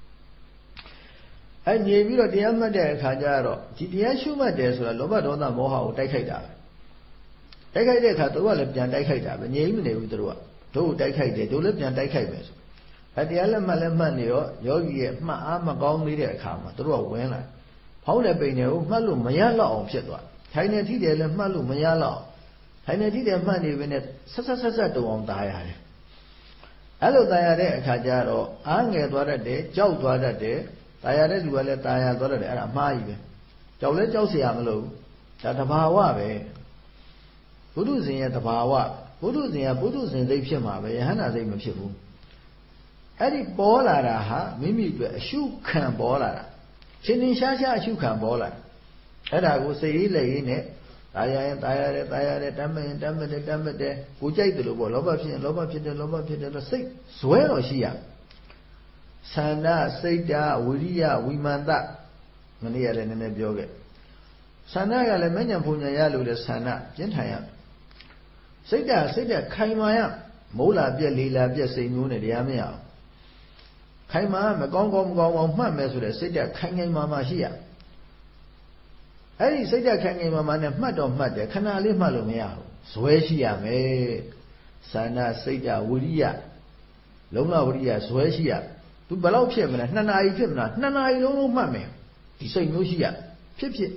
အဲညင်ပြီးတော့တရားမှတ်တဲ့အခါကျတော့ဒီတရားရှုမှတ်တယ်ဆိုတာလောဘဒေါသမောဟကိုတိုက်ခိုက်တာပဲတိုက်ခိုက်တဲ့အခါတို့ကလည်းပြန်တိုက်ခိုက်တာပဲငြိမ်မနေဘူးတို့ကတို့တိုက်ခိုက်တယ်တို့လည်းပြန်တိုက်ခိုက်မယ်ဆိုအဲတရားလက်မှတ်လက်မှတ်နေရောယောဂီရဲ့မှတ်အားမကောင်းသေးတဲ့အခါမှာတို့ကဝင်လာဖောင်းတဲ့ပိန်တွေကိုမှတ်လို့မရတော့အောင်ဖြစ်သွားထိုင်နေထိတယ်လည်းမှတ်လို့မရတော့ထိုင်နေထိတယ်မှတ်နေပဲနဲ့ဆက်ဆက်ဆက်ဆက်တုံအောင်ตายရတယ်အဲ့လိုตายရတဲ့အခါကျတော့အားငယ်သွားတတ်တယ်ကြောက်သွားတတ်တယ်ตายရတဲ့လူကလည်းตายရသွားတတ်တယ်အဲ့ဒါအမှားကြီးပဲကြောက်လဲကြောက်เสียမလို့ဒါတဘာဝပဲဘုဒ္ဓဇင်ရဲ့တဘာဝဘုဒ္ဓဇင်ကဘုဒ္ဓဇင်သိဖြစ်မှာပဲယဟန္တာသိမဖြစ်ဘူးအဲ့ဒီပေါ်လာတာဟာမိမိအတွက်အရှုခံပေါ်လာတာချင်းချင်းရှားရှားအရှုခံပေါ်လာအဲ့ဒါကိုစိတ်ရေးလက်ရေးနဲ့ตายရင်ตายရတယ်ตายရတယ်တမ်းမရင်တမ်းမတယ်တမ်းမတယ်ကိုကြိုက်တယ်လို့ပေါ့လောဘဖြစ်ရင်လောဘဖြစ်တယ်လောဘဖြစ်တယ်တော့စိတ်ဇွဲတော့ရှိရသန္တာစိတ်ဓာဝိရိယဝိမာန်တမနေ့ကလည်းနည်းနည်းပြောခဲ့သန္တာကလည်းမဉ္ဇဉ်ဘုံညာရလို့လည်းသန္တာပြင်းထန်ရစိတ်ဓာစိတ်ဓာခိုင်မာရမိုးလာပြက်လေးလာပြက်စိတ်မျိုးနဲ့တရားမရအောင်ခိုင်မာမကောင်းကောင်းမကောင်းကောင်းမှတ်မယ်ဆိုတဲ့စိတ်ဓာခိုင်ခိုင်မာမာရှိရအဲ့ဒီစိတ်ဓာတ်ခိုင်ခိုင်မာမာနဲ့မှတ်တော့မှတ်တယ်ခဏလေးမှတ်လို့မရဘူးဇွဲရှိရမယ်သန္တာစိတ်ဓာတ်ဝိရိယလုံးဝဝိရိယဇွဲရှိရသူဘယ်လောက်ဖြစ်မလဲနှစ်နာရီဖြစ်မလားနှစ်နာရီလုံးလုံးမှတ်မယ်ဒီစိတ်မျိုးရှိရဖြစ်ဖြစ်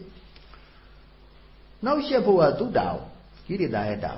နောက်ဆက်ဖို့ကသူ့တာကိလေသာရဲ့တာ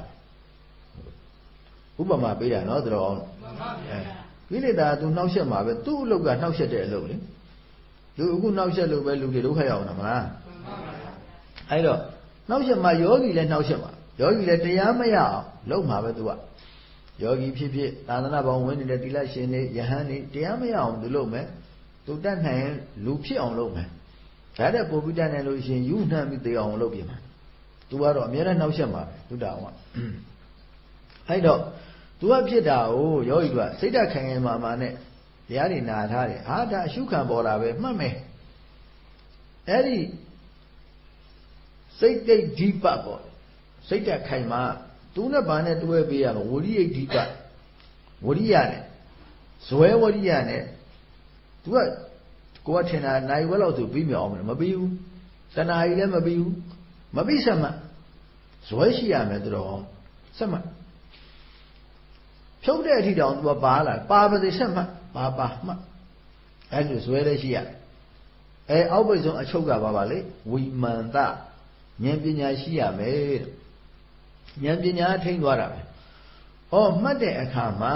ဥပမာပေးတာနော်တော်အောင်ကိလေသာသူနှောက်ရက်မှာပဲသူ့အလုပ်ကနှောက်ရက်တဲ့အလုပ်လေသူအခုနှောက်ရက်လို့ပဲလူတွေဒုက္ခရောက်နေတာမလားအဲ့တော့နှောက်ရက်မှာယောဂီလည်းနှောက်ရက်မှာယောဂီလည်းတရားမရအောင်လုပ်မှာပဲသူကယောဂီဖြစ်ဖြစ်သာသနာ့ဘောင်ဝင်နေတဲ့တိလရှင်တွေယဟန်တွေတရားမရအောင်သူလုပ်မယ်သူတတ်နိုင်လူဖြစ်အောင်လုပ်မယ်ဒါတဲ့ပုံပြီးတတ်နိုင်လို့ရှင်ယူနှံ့ပြီးသိအောင်လုပ်ပြမှာသူကတော့အများနဲ့နှောက်ရက်မှာပဲသူတောင်ကအဲ့တော့သူကဖြစ်တာကိုယောဂီကစိတ်ဓာတ်ခိုင်ခိုင်မာမာနဲ့တရားတွေနာထားတယ်ဟာဒါအရှုခံပေါ်တာပဲမှတ်မယ်အဲ့ဒီစိတ်တိတ်ဒီပတ်ပေါ့စိတ်ဓာတ်ခိုင်မာသူနဲ့ဘာနဲ့တွဲပေးရမလဲဝရိယဒီပတ်ဝရိယနဲ့ဇွဲဝရိယနဲ့သူကကိုယ်ကထင်တာနိုင်ဝဲလောက်ဆိုပြီးမြောက်အောင်မပြီးဘူးတဏှာကြီးလည်းမပြီးဘူးမပြီးဆက်မှဇွဲရှိရမယ်သူတော်ဆက်မှဖြုတ်တဲ့အထိတောင်သူကပါလာပါပါစေဆက်မှပါပါမှအဲ့လိုဇွဲလည်းရှိရအဲအောက်ပိတ်ဆုံးအချုပ်ကပါပါလေဝိမာန်တဉာဏ်ပညာရှိရမယ်ဉာဏ်ပညာထိန်းသွားတာပဲဩမှတ်တဲ့အခါမှာ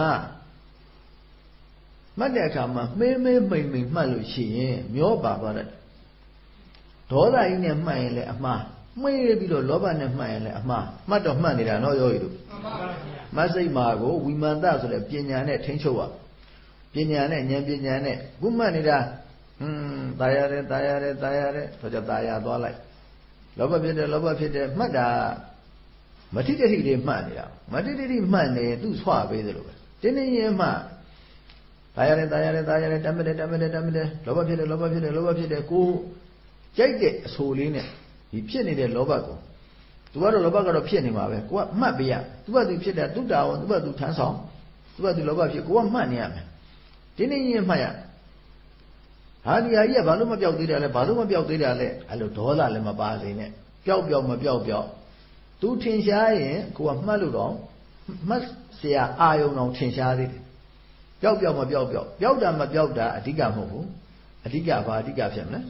မှတ်တဲ့အခါမှာမေးမေးမိန်မိန်မှတ်လို့ရှိရင်မျောပါသွားတယ်ဒေါသကြီးနဲ့မှတ်ရင်လည်းအမှားမှေးပြီးတော့လောဘနဲ့မှတ်ရင်လည်းအမှားမှတ်တော့မှတ်နေတာနော်ယောဂီတို့မှန်ပါဗျာမစိတ်မာကိုဝိမာန်တဆိုတဲ့ပညာနဲ့ထိန်းချုပ်ရပညာနဲ့ဉာဏ်ပညာနဲ့ခုမှတ်နေတာဟွန်းตายရတယ်ตายရတယ်ตายရတယ်ဆိုကြตายရသွားလိုက်လောဘဖြစ်တယ်လောဘဖြစ်တယ်မှတ်တာမထိတ္တိလေးမှတ်နေတာမထိတ္တိမှတ်နေသူ့ဆွပေးသလိုပဲတင်းတင်းရင်မှตายရတယ်ตายရတယ်ตายရတယ်တမ်းမတယ်တမ်းမတယ်တမ်းမတယ်လောဘဖြစ်တယ်လောဘဖြစ်တယ်လောဘဖြစ်တယ်ကိုကြိုက်တဲ့အဆိုလေးနဲ့ဒီဖြစ်နေတဲ့လောဘကိုသူကတော့လောဘကတော့ဖြစ်နေမှာပဲကိုကမှတ်ပေးရသူကသူဖြစ်တယ်သူတာဝန်သူကသူထမ်းဆောင်သူကသူလောဘဖြစ်ကိုကမှတ်နေရမယ်တင်းတင်းရင်မှတ်ရဟာဒီဟာကြီးကဘာလို့မပြောက်သေးတာလဲဘာလို့မပြောက်သေးတာလဲအဲ့လိုဒေါသလည်းမပါစေနဲ့ပျောက်ပျောက်မပျောက်ပျောက်သူထင်ရှားရင်ကိုကမှတ်လို့တော့မှတ်เสียအာယုံအောင်ထင်ရှားသေးတယ်ပျောက်ပျောက်မပျောက်ပျောက်ပျောက်တာမပျောက်တာအဓိကမဟုတ်ဘူးအဓိကဘာအဓိကဖြစ်မလဲ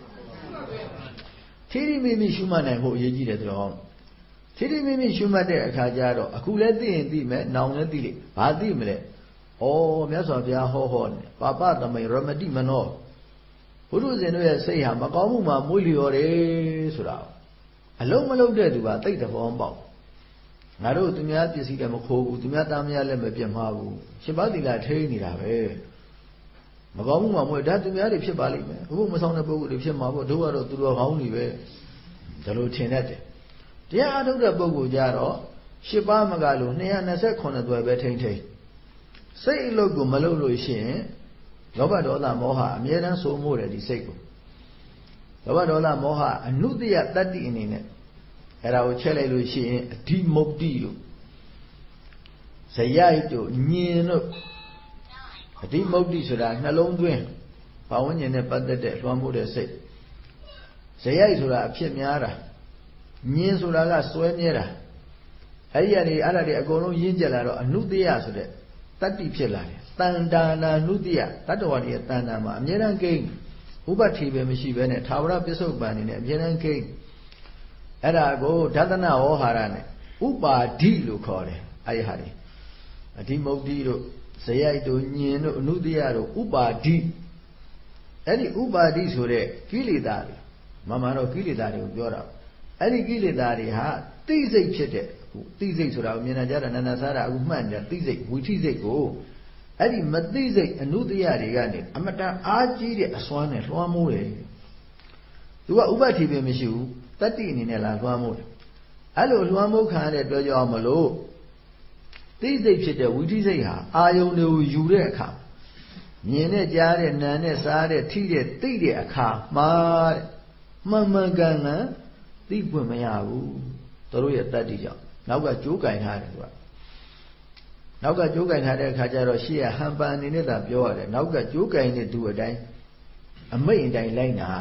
ထိတိမိမိရှုမှတ်နိုင်ဖို့အရေးကြီးတယ်ဆိုတော့ထိတိမိမိရှုမှတ်တဲ့အခါကျတော့အခုလည်းသိရင်သိမယ်နောင်လည်းသိလိမ့်ဘာသိမလဲဩမြတ်စွာဘုရားဟောဟောနေပါပသမိန်ရမတိမနောဘုရုဇင်တို့ရဲ့စိတ်ဟာမကောင်းမှုမှမွေးလျော်တယ်ဆိုတာအလုံးမလုံးတဲ့သူကသိတဲ့ဘောပေါက်ငါတို့သူများပစ္စည်းလည်းမခိုးဘူးသူများသားမယားလည်းမပြတ်မှားဘူးရှင်ဘသီလထိန်းနေတာပဲမကောင်းမှုမှမွေးဒါသူများတွေဖြစ်ပါလိမ့်မယ်ဘုမဆောင်တဲ့ပုဂ္ဂိုလ်တွေဖြစ်မှာပေါ့တို့ကတော့သူတော်ကောင်းတွေပဲဒါလိုထင်တတ်တယ်တရားအထုတ်တဲ့ပုဂ္ဂိုလ်ကြတော့ရှစ်ပါးမကလို့နှစ်ရာနှစ်ဆယ့်ခုနှစ်သွယ်ပဲထိန်းထိန်းစိတ်အလုပ်ကိုမလုပ်လို့ရှိရင်လောဘဒေါသမောဟအမြဲတမ်းစိုးမိုးတယ်ဒီစိတ်ကိုလောဘဒေါသမောဟအနုတ္တိယတတ္တိအနေနဲ့အဲ့ဒါကိုချက်လိုက်လို့ရှိရင်အဓိမုတ်တိလို့ဇယိုက်တို့ညင်တို့အဓိမုတ်တိဆိုတာနှလုံးသွင်းဘာဝဉ္ဉ္နဲ့ပတ်သက်တဲ့လွှမ်းမိုးတဲ့စိတ်ဇယိုက်ဆိုတာအဖြစ်များတာညင်ဆိုတာကစွဲမြဲတာအဲ့ဒီကနေအဲ့ဒါတွေအကုန်လုံးရင်းကျက်လာတော့အနုတ္တိယဆိုတဲ့တတ္တိဖြစ်လာတယ်တန်တာနာနုတ္တိယတတ္တဝါတွေရဲ့တန်တာမှာအမြဲတမ်းကိန်းဥပတိပဲမရှိဘဲနဲ့သာဝရပစ္စုပ္ပန်နေနဲ့အမြဲတမ်းကိန်းအဲ့ဒါကိုဒသနဝေါဟာရနဲ့ဥပါဒိလို့ခေါ်တယ်အဲ့ဒီဟာတွေအဓိမုတ်တိတို့ဇယိုက်တို့ညင်တို့အနုတ္တိယတို့ဥပါဒိအဲ့ဒီဥပါဒိဆိုတဲ့ကိလေသာတွေမမှန်တော့ကိလေသာတွေကိုပြောတာအဲ့ဒီကိလေသာတွေဟာသိစိတ်ဖြစ်တဲ့သိစိတ်ဆိုတာကိုမြင်ကြတာနာနာစားတာအခုမှတ်နေတာသိစိတ်ဝိသိစိတ်ကိုအဲ့ဒီမသိစိတ်အနုတ္တိယတွေကနေအမတန်အားကြီးတဲ့အစွမ်းနဲ့လွှမ်းမိုးတယ်သူကဥပတိပဲမရှိဘူးတတ္တိအနေနဲ့လာလွှမ်းမိုးတယ်အဲ့လိုလွှမ်းမိုးခံရတဲ့အတွက်ကြောင့်မလို့သိစိတ်ဖြစ်တဲ့ဝိသိစိတ်ဟာအာယုန်တွေကိုယူတဲ့အခါမြင်နဲ့ကြားတဲ့နာနဲ့စားတဲ့ထိတဲ့သိတဲ့အခါမှာတဲ့မှန်မှန်ကန်ကန်သိခွင့်မရဘူးတို့ရဲ့တတ္တိကြောင့်နောက်ကကြိုးကင်ထားတယ်သူကနောက်ကကြိုးကင်ထားတဲ့အခါကျတော့ရှေ့ကဟန်ပန်အနေနဲ့သာပြောရတယ်နောက်ကကြိုးကင်တဲ့သူအတိုင်းအမိတ်အတိုင်းလိုက်နာ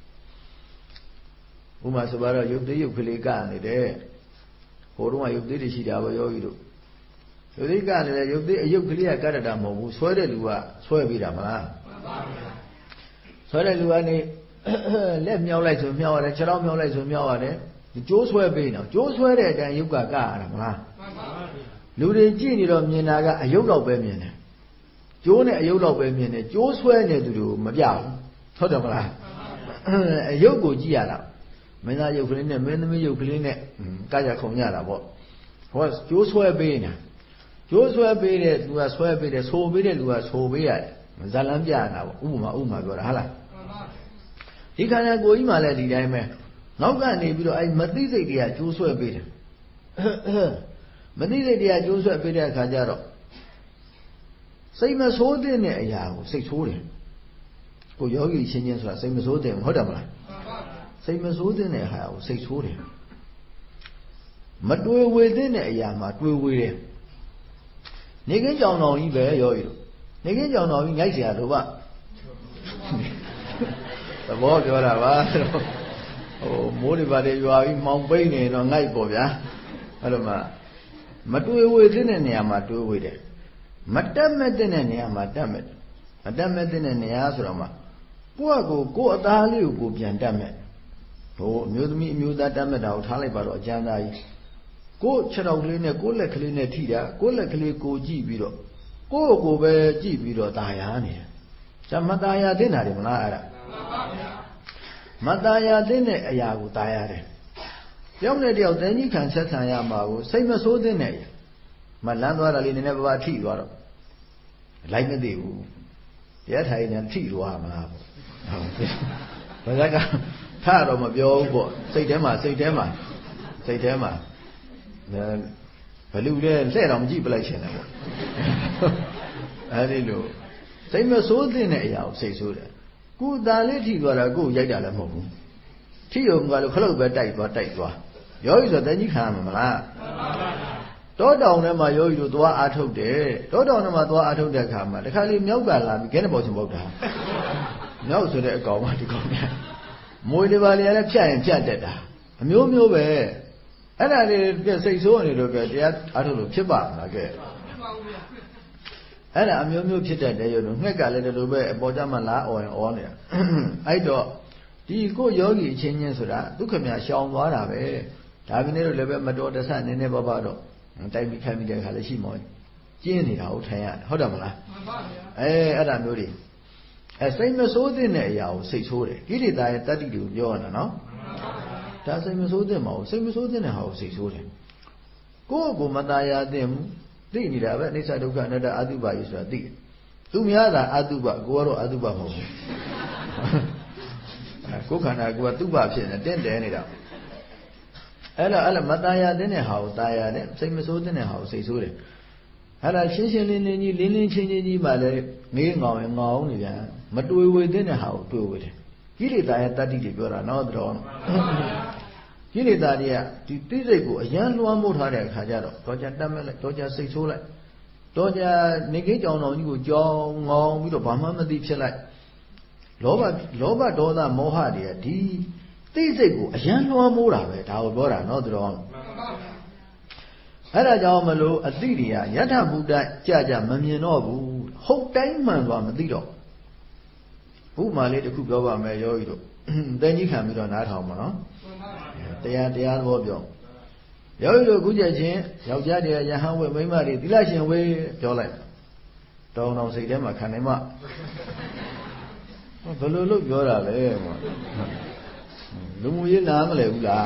ဥပမာဆိုတော့ရုပ်သေးရုပ်ကလေးကနေတယ်ဟိုတုန်းကရုပ်သေးတွေရှိတာပဲယောဂီတို့ရုပ်သေးကနေတယ်ရုပ်သေးအယုတ်ကလေးကကတ္တတာမဟုတ်ဘူးဆွဲတဲ့လူကဆွဲပြီးတာမလားမှန်ပါဗျာဆွဲတဲ့လူကနေလက်မြောက်လိုက်ဆိုမြောက်ရတယ်ခြေထောက်မြောက်လိုက်ဆိုမြောက်ရတယ်ကြိုးဆွဲပေးနော်ကြိုးဆွဲတဲ့အတိုင်းယုတ်ကကရတာမလားမှန်ပါဗျာလူတွေကြည့်နေတော့မြင်တာကအယုတ်တော့ပဲမြင်တယ်ကြိုးနဲ့အယုတ်တော့ပဲမြင်တယ်ကြိုးဆွဲနေသူတွေကိုမပြဘူးဟုတ်တယ်မလားအယုတ်ကိုကြည့်ရတာမင်းသားယုတ်ကလေးနဲ့မင်းသမီးယုတ်ကလေးနဲ့ကကြခုံကြတာပေါ့ဟောကြိုးဆွဲပေးနေတာကြိုးဆွဲပေးတဲ့သူကဆွဲပေးတယ်ဆိုပေးတဲ့လူကဆိုပေးရတယ်ဇလန်းပြရတာပေါ့ဥပမာဥပမာပြောတာဟုတ်လားဒီခန္ဓာကိုယ်ကြီးမှလည်းဒီတိုင်းပဲနောက်ကနေပြီးတော့အဲမသိစိတ်တွေကကျိုးဆွဲပေးတယ်မသိစိတ်တွေကကျိုးဆွဲပေးတဲ့အခါကျတော့စိတ်မဆိုးတဲ့အရာကိုစိတ်ဆိုးတယ်ကိုယောဂီချင်းချင်းဆိုတာစိတ်မဆိုးတဲ့ဟုတ်တယ်မလားစိတ်မဆိုးတဲ့အရာကိုစိတ်ဆိုးတယ်မတွေးဝေတဲ့အရာမှာတွေးဝေတယ်နေကင်းကြောင်တော်ကြီးပဲယောဂီတို့နေကင်းကြောင်တော်ကြီးငိုက်เสียတော့ပါသဘောပြောတာပါဟိုမိုးတွေပါလေရွာပြီးမောင်ပိန်းနေတော့ငိုက်ပေါ့ဗျာအဲ့လိုမှမတွေးဝေတဲ့နေရာမှာတွေးဝေတယ်မတက်မဲ့တဲ့နေရာမှာတက်မဲ့မတက်မဲ့တဲ့နေရာဆိုတော့မှကိုယ့်အကိုကိုယ့်အသားလေးကိုကိုပြန်တက်မဲ့ဟိုအမျိုးသမီးအမျိုးသားတက်မဲ့တာကိုထားလိုက်ပါတော့အကျမ်းသားကြီးကိုယ့်ခြေထောက်ကလေးနဲ့ကိုယ့်လက်ကလေးနဲ့ထိတာကိုယ့်လက်ကလေးကိုကြည့်ပြီးတော့ကိုယ့်ကိုပဲကြည့်ပြီးတော့ตายရနေတယ်ဇမตายရတဲ့နာတယ်မလားအဲ့ဒါမตายရတဲ့အရာကိုตายရတယ်တယောက်နဲ့တယောက်တန်ကြီးခံဆက်ဆံရမှာကိုစိတ်မဆိုးတဲ့မလန်းသွားတာလေးနည်းနည်းပါးပါးထိသွားတော့လိုက်မသိဘူးတရားထိုင်နေထိသွားမှာပေါ့ဘာသာကထတော့မပြောဘူးပေါ့စိတ်ထဲမှာစိတ်ထဲမှာစိတ်ထဲမှာဘလူလဲလှဲ့တော့မကြည့်ပလိုက်ရှင်တယ်ပေါ့အဲဒီလိုစိတ်မဆိုးတဲ့အရာကိုစိတ်ဆိုးတယ်ကိုယ်ตาလေးထိသွားတာကိုယ်ရိုက်တာလည်းမဟုတ်ဘူးထိရုံကလို့ခလုတ်ပဲတိုက်သွားတိုက်သွားယောဂီဆိုတန်ကြီးခံရမှာမလားတောတောင်ထဲမှာယောဂီတို့သွားအားထုတ်တယ်တောတောင်ထဲမှာသွားအားထုတ်တဲ့အခါမှာတခါလေမြောက်ကလာပြီးခဲတဲ့ပေါ်ချင်းပုတ်တာမြောက်ဆိုတဲ့အကောင်မှဒီကောင်နဲ့မွေတွေပါလေလည်းဖြတ်ရင်ဖြတ်တတ်တာအမျိုးမျိုးပဲအဲ့ဒါလေးစိတ်ဆိုးနေလို့ကတရားအားထုတ်လို့ဖြစ်ပါမလားကဲအဲ့ဒါအမျိုးမျိုးဖြစ်တဲ့တဲ့ရုပ်တို့ငှက်ကလည်းဒီလိုပဲအပေါ်ကြမှာလားအော်ရင်အော်နေတာအဲ့တော့ဒီကိုယောဂီအချင်းချင်းဆိုတာဒုက္ခမြရှောင်သွားတာပဲဒါပြင်းနေလို့လည်းပဲမတော်တဆနည်းနည်းပါးပါတော့တိုက်ပြီးခိုင်းပြီးတဲ့ခါလည်းရှိမောကျင်းနေတာဟုတ်ထိုင်ရတယ်ဟုတ်တယ်မလားမှန်ပါဗျာအဲအဲ့ဒါမျိုးတွေအဲစိတ်မဆိုးတဲ့အရာကိုစိတ်ဆိုးတယ်ကိလေသာရဲ့တတ္တိတွေကိုပြောရတာနော်ဒါစိတ်မဆိုးတဲ့မဟုတ်စိတ်မဆိုးတဲ့ဟာကိုစိတ်ဆိုးတယ်ကိုယ့်ကိုမตายတဲ့မှုသိနေတာပဲအနိစ္စဒုက္ခအနတ္တအတုပကြီးဆိုတာသိတယ်သူများသာအတုပကိုကတော့အတုပမဟုတ်ဘူးကိုယ်ခန္ဓာကိုယ်ကတုပဖြစ်နေတင့်တယ်နေတာအဲ့တော့အဲ့လိုမตายတဲ့ဟာကိုตายတဲ့စိတ်မဆိုးတဲ့ဟာကိုစိတ်ဆိုးတယ်အဲ့ဒါရှင်းရှင်းလင်းလင်းကြီးလင်းလင်းချင်းချင်းကြီးမှလည်းငေးငောင်ရင်ငောင်နေပြန်မတွေ့ဝေတဲ့ဟာကိုတွေ့ဝေတယ်ကိလေသာရဲ့တတ္တိတွေပြောတာနော်တော်ကိလေသာတွေကဒီသိစိတ်ကိုအယံလွှမ်းမိုးထားတဲ့အခါကျတော့တော့ကြတတ်မဲ့လိုက်တော့ကြစိတ်ဆိုးလိုက်တော့ကြနေကိကြောင်တော်ကြီးကိုကြောင်ငောင်ပြီးတော့ဘာမှမသိဖြစ်လိုက်လောဘလောဘဒေါသမောဟတွေကဒီသိစိတ်ကိုအယံလွှမ်းမိုးတာပဲဒါကိုပြောတာနော်တော်အဲ့ဒါကြောင့်မလို့အသိတွေကယထာဘုဒ္ဓကြကြမမြင်တော့ဘူးဟုတ်တိုင်းမှန်သွားမသိတော့ဘုမာလေးတစ်ခုပြောပါမယ်ယောဂီတို့တဲကြီးခံပြီးတော့နားထောင်ပါနော်တရားတရားသဘောပြောယောဂီတို့ခုချက်ချင်းယောက်ျားတရားယဟန်ဝဲမိန်းမတွေသီလရှင်ဝဲပြောလိုက်တောင်းတောင်းစိတ်ထဲမှာခံနိုင်မှဘယ်လိုလုပ်ပြောတာလဲလူမှုရေးနားမလဲဘူးလား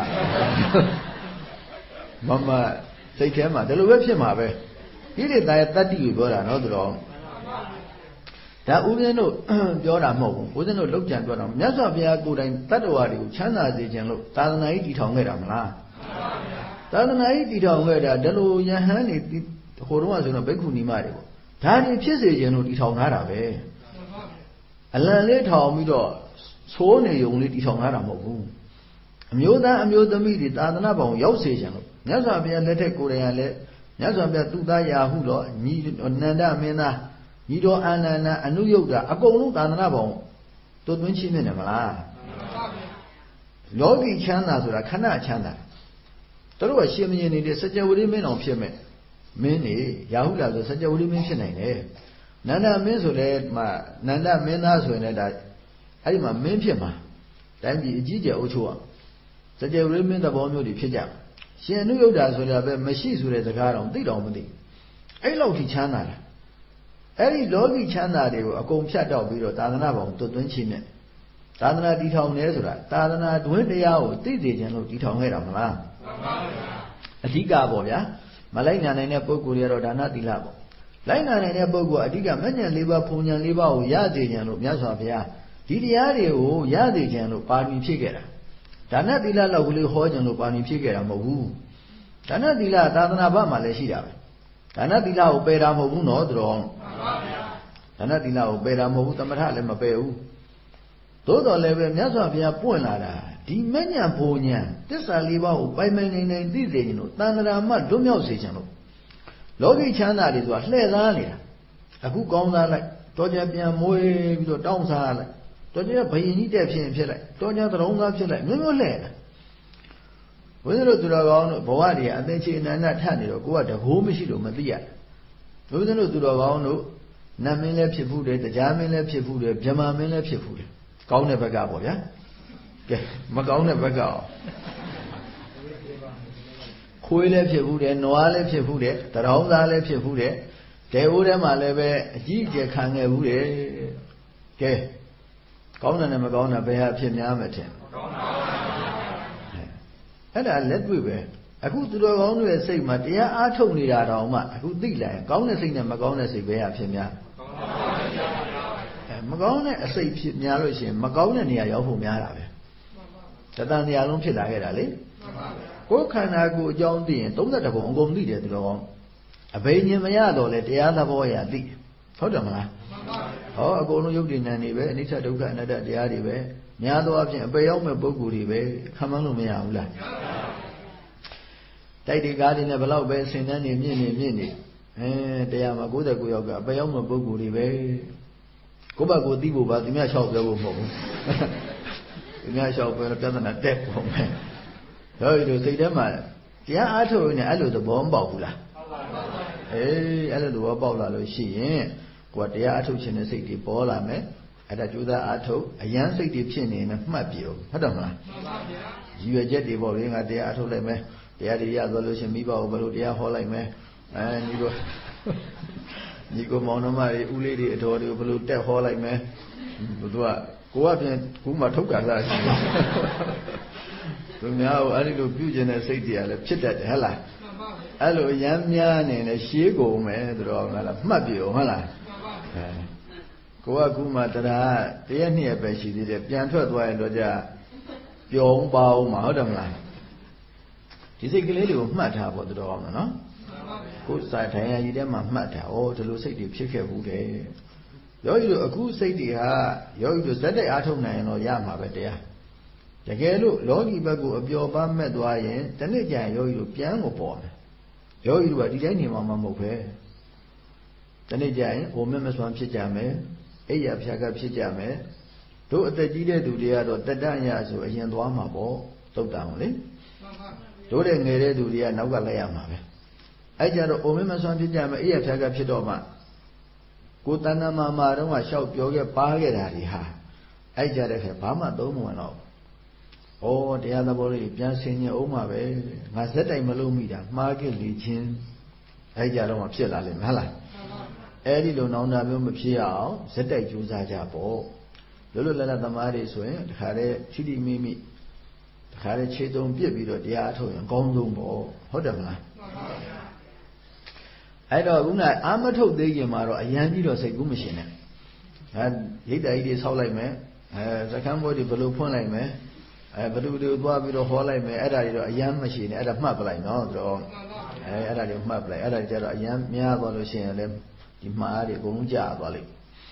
မမစိတ်ထဲမှာဒီလိုပဲဖြစ်မှာပဲဒီလေသားရဲ့တတ္တိကိုပြောတာနော်သူတော်ဒါဥပဇင်းတို့ပြောတာမဟုတ်ဘူးဥပဇင်းတို့လောက်ကြံပြောတာမြတ်စွာဘုရားကိုယ်တိုင်တတ္တဝါတွေကိုချမ်းသာစေခြင်းလို့သာသနာ့ကြီးတည်ထောင်ခဲ့တာမလားသာသနာ့ကြီးတည်ထောင်ခဲ့တာဒီလိုယဟန်နေဟိုတုန်းကဆိုတော့ဘိက္ခုနီမတွေပေါ့ဒါတွေဖြစ်စေခြင်းလို့တည်ထောင်ထားတာပဲအလံလေးထောင်ပြီးတော့သိုးနေုံလေးတည်ထောင်ထားတာမဟုတ်ဘူးအမျိုးသားအမျိုးသမီးတွေသာသနာ့ဘောင်ရောက်စေခြင်းလို့မြတ်စွာဘုရားလက်ထက်ကိုယ်တိုင်ကလည်းမြတ်စွာဘုရားသူသားရာဟုတော့ညီနန္ဒမင်းသားညီတော်အာနန္ဒအနုယုတ်တာအကုန်လုံးသာသနာ့ဘောင်တွတ်သွင်းချင်းမြင်တယ်မလားလောကီချမ်းသာဆိုတာခဏချမ်းသာတို့ကရှင်မင်းနေတဲ့စัจ java မင်းတော်ဖြစ်မဲ့မင်းနေရာဟုလာဆိုစัจ java မင်းဖြစ်နိုင်တယ်နန္ဒမင်းဆိုလဲမှနန္ဒမင်းသားဆိုရင်လည်းဒါအဲ့ဒီမှာမင်းဖြစ်မှာတိုင်းပြည်အကြီးကျယ်အုပ်ချုပ်အောင်စัจ java မင်းသဘောမျိုးတွေဖြစ်ကြရှင်အနုယုတ်တာဆိုတာပဲမရှိဆိုတဲ့စကားတော့သိတော့မသိအဲ့လောက်ထိချမ်းသာတယ်အဲ့ဒီလောကီချမ်းသာတွေကိုအကုန်ဖြတ်တောက်ပြီးတော့သာသနာ့ဘောင်တွတ်သွင်းခြင်းနဲ့သာသနာတည်ထောင်နေဆိုတာသာသနာတွင်တရားကိုသိသိခြင်းလို့တည်ထောင်ခဲ့တာမလားမှန်ပါဗျာအဓိကပေါ့ဗျာမလိုက်နာနိုင်တဲ့ပုဂ္ဂိုလ်တွေကတော့ဒါနသီလပေါ့လိုက်နာနိုင်တဲ့ပုဂ္ဂိုလ်အဓိကမဉ္ဇဉ်၄ပါးဖုန်ဉဏ်၄ပါးကိုရစေခြင်းလို့မြတ်စွာဘုရားဒီတရားတွေကိုရစေခြင်းလို့ပါရမီဖြည့်ခဲ့တာဒါနသီလလောက်ကလေးဟောခြင်းလို့ပါရမီဖြည့်ခဲ့တာမဟုတ်ဘူးဒါနသီလသာသနာ့ဘမှာလည်းရှိတာပဲဒါနသီလကိုပယ်တာမဟုတ်ဘူးနော်သူတော်မှန်ပါဗျာဒါနသီလကိုပယ်တာမဟုတ်ဘူးသမထလည်းမပယ်ဘူးသို့တော်လည်းပဲမြတ်စွာဘုရားပွင့်လာတာဒီမဉ္ဇဉ်ဘုံဉဏ်သစ္စာလေးပါးကိုပိုင်ပိုင်နိုင်နိုင်သိစေခြင်းလို့တန်ត្រာမှလွတ်မြောက်စေခြင်းလို့လောကီချမ်းသာတွေဆိုတာလှည့်သားနေတာအခုကောင်းစားလိုက်တော်ကြပြန်မွေးပြီးတော့တောင်းစားလိုက်တော်ကြဘယင်ကြီးတက်ဖြစ်ရင်ဖြစ်လိုက်တော်ကြသရုံးသားဖြစ်လိုက်မျိုးမျိုးလှည့်တာဘုရားတို့သူတော်ကောင်းတို့ဘဝတွေအသိချေအနန္တထနေတော့ကိုကတဘိုးမရှိလို့မသိရဘုရားတို့သူတော်ကောင်းတို့နတ်မင်းလည်းဖြစ်ဘူးတယ်တရားမင်းလည်းဖြစ်ဘူးတယ်ဗြဟ္မာမင်းလည်းဖြစ်ဘူးတယ်ကောင်းတဲ့ဘက်ကပေါ့ဗျာကဲမကောင်းတဲ့ဘက်ကအောင်ခွေးလည်းဖြစ်ဘူးတယ်နွားလည်းဖြစ်ဘူးတယ်တရောင်းသားလည်းဖြစ်ဘူးတယ်ဒေအိုးထဲမှာလည်းပဲအကြီးအကျယ်ခံခဲ့ဘူးတယ်ကဲကောင်းတယ်နဲ့မကောင်းတာဘယ်ဟာဖြစ်များမထင်ကောင်းပါဘူးအဲ့ဒါလက်တွေ့ပဲအခုသူတော်ကောင်းတွေရဲ့စိတ်မှာတရားအားထုတ်နေတာတောင်မှအခုသိလိုက်ကောင်းတဲ့စိတ်နဲ့မကောင်းတဲ့စိတ်ဘယ်ဟာဖြစ်များမကောင်းတဲ့အစိတ်ဖြစ်များလို့ရှိရင်မကောင်းတဲ့နေရာရောက်ဖို့များတာပဲတတန်တရားလုံးဖြစ်လာခဲ့တာလေကိုယ်ခန္ဓာကိုယ်အကြောင်းသိရင်သုံးသတ္တဘုံအကုန်သိတယ်သူတော်ကောင်းအဘိညာဉ်မရတော့လေတရားသဘောရသိဟုတ်တယ်မလားဟောအကုန်လုံးယုတ်တိဏ္ဍနေပဲအနိစ္စဒုက္ခအနတ္တတရားတွေပဲများသောအားဖြင့်အပေရောက်မဲ့ပုဂ္ဂိုလ်တွေပဲခံမလို့မရဘူးလားတိုက်ဒီကားတွေနဲ့ဘလောက်ပဲအစဉ်တန်းနေမြင့်နေမြင့်နေအဲတရားမှာ၉၉ယောက်ကအပေရောက်မဲ့ပုဂ္ဂိုလ်တွေပဲကိုယ့်ဘက်ကိုသိဖို့ပါသူများလျှောက်ပြောဖို့မဟုတ်ဘူးသူများလျှောက်ပြောပြဿနာတက်ပုံပဲတော့ဒီလိုစိတ်ထဲမှာတရားအားထုတ်နေအဲ့လိုသဘောမပေါက်ဘူးလားအေးအဲ့လိုတော့ပေါက်လာလို့ရှိရင်ကိုယ်တရားအထုတ်ခြင်းနဲ့စိတ်တွေပေါ်လာမယ်အဲ့ဒါကျိုးသားအထုတ်အရန်စိတ်တွေဖြစ်နေနေမှတ်ပြုတ်ဟုတ်တယ်မလားမှန်ပါဗျာရည်ရွယ်ချက်တွေပေါ့လေငါတရားအထုတ်လိုက်မယ်တရားတွေရသွားလို့ရှိရင်မိဘကိုဘယ်လိုတရားဟောလိုက်မယ်အဲညီတို့ညီကိုမောင်နှမတွေဦးလေးတွေအတော်တွေကိုဘယ်လိုတက်ဟောလိုက်မယ်ဘုသူကကိုကပြင်ကူမှထုတ်ကြတာရှိတယ်သူများကိုအဲ့ဒီလိုပြုကျင်တဲ့စိတ်တွေကလည်းဖြစ်တတ်တယ်ဟဲ့လားအဲ့လိုရမ်းများနေလဲရှေးကုန်မယ်သူတော်ကလားမှတ်ပြုံဟုတ်လားအဲကိုကကူမှတရားတရက်နှစ်ရက်ပဲရှိသေးတယ်ပြန်ထွက်သွားရင်တော့じゃပြုံးပါအောင်မှာဟုတ်တယ်မလားဒီစိတ်ကလေးတွေကိုမှတ်ထားဖို့သူတော်ကောင်းနော်ကိုယ်စာထိုင်ရည်ထဲမှာမှတ်ထားဩဒီလိုစိတ်တွေဖြစ်ခဲ့ဘူးတယ်ယောဂီတို့အခုစိတ်တွေဟာယောဂီတို့ဇက်တိုက်အားထုတ်နိုင်ရင်တော့ရမှာပဲတရားတကယ်လို့လောကီဘက်ကိုအပျော်ပါမဲ့သွားရင်တနေ့ကျရင်ယောဂီတို့ပြန်ကိုပေါ်မယ်ယောဂီတို့ကဒီတိုင်းနေမှာမဟုတ်ပဲတနေ့ကျရင်ဟိုမဲ့မစွမ်းဖြစ်ကြမယ်အိယာဖြာကဖြစ်ကြမယ်တို့အသက်ကြီးတဲ့သူတွေကတော့တတ္တရဆိုအရင်သွားမှာပေါ့သုတ်တံလေတို့တဲ့ငယ်တဲ့သူတွေကနောက်ကလိုက်ရမှာပဲအဲ့ကြတော့အိုမဲ့မစွမ်းဖြစ်ကြမယ်အိယာဖြာကဖြစ်တော့မှကိုတဏ္ဍမာမာတော့ကရှောက်ပြောခဲ့ပါခဲ့တာတွေဟာအဲ့ကြတဲ့ခါဘာမှသုံးမဝင်တော့ဩတရားသဘောလေးပြန်ဆင်ញင်အောင်မှာပဲငါဇက်တိုင်မလုံးမိတာမှားခဲ့လေချင်းအဲ့ကြတော့မှဖြစ်လာလိမ့်မယ်ဟုတ်လားအဲ့ဒီလိုနောင်တာမျိုးမဖြစ်အောင်ဇက်တိုက်ကြိုးစားကြပေါ့လွတ်လွတ်လပ်လပ်သမားတွေဆိုရင်တခါတည်းထိတိမိမိတခါတည်းခြေတုံပြစ်ပြီးတော့တရားအထုတ်ရင်အကောင်းဆုံးပေါ့ဟုတ်တယ်မလားအဲ့တော့ခုနအာမထုတ်သေးခင်မှာတော့အရန်ကြီးတော့စိတ်ကူးမရှင်နဲ့အဲရိတ်တကြီးတွေဆောက်လိုက်မယ်အဲစကမ်းဘွဲတွေဘယ်လိုဖွင့်လိုက်မယ်အဲဘယ်သူတွေသွားပြီးတော့ဟောလိုက်မယ်အဲ့ဒါတွေတော့အရန်မရှိနဲ့အဲ့ဒါမှတ်ပလိုက်နော်တော့အဲအဲ့ဒါတွေမှတ်ပလိုက်အဲ့ဒါကြတော့အရန်များသွားလို့ရှိရင်လည်းဒီမှားတွေအကုန်လုံးကြာသွားလိမ့်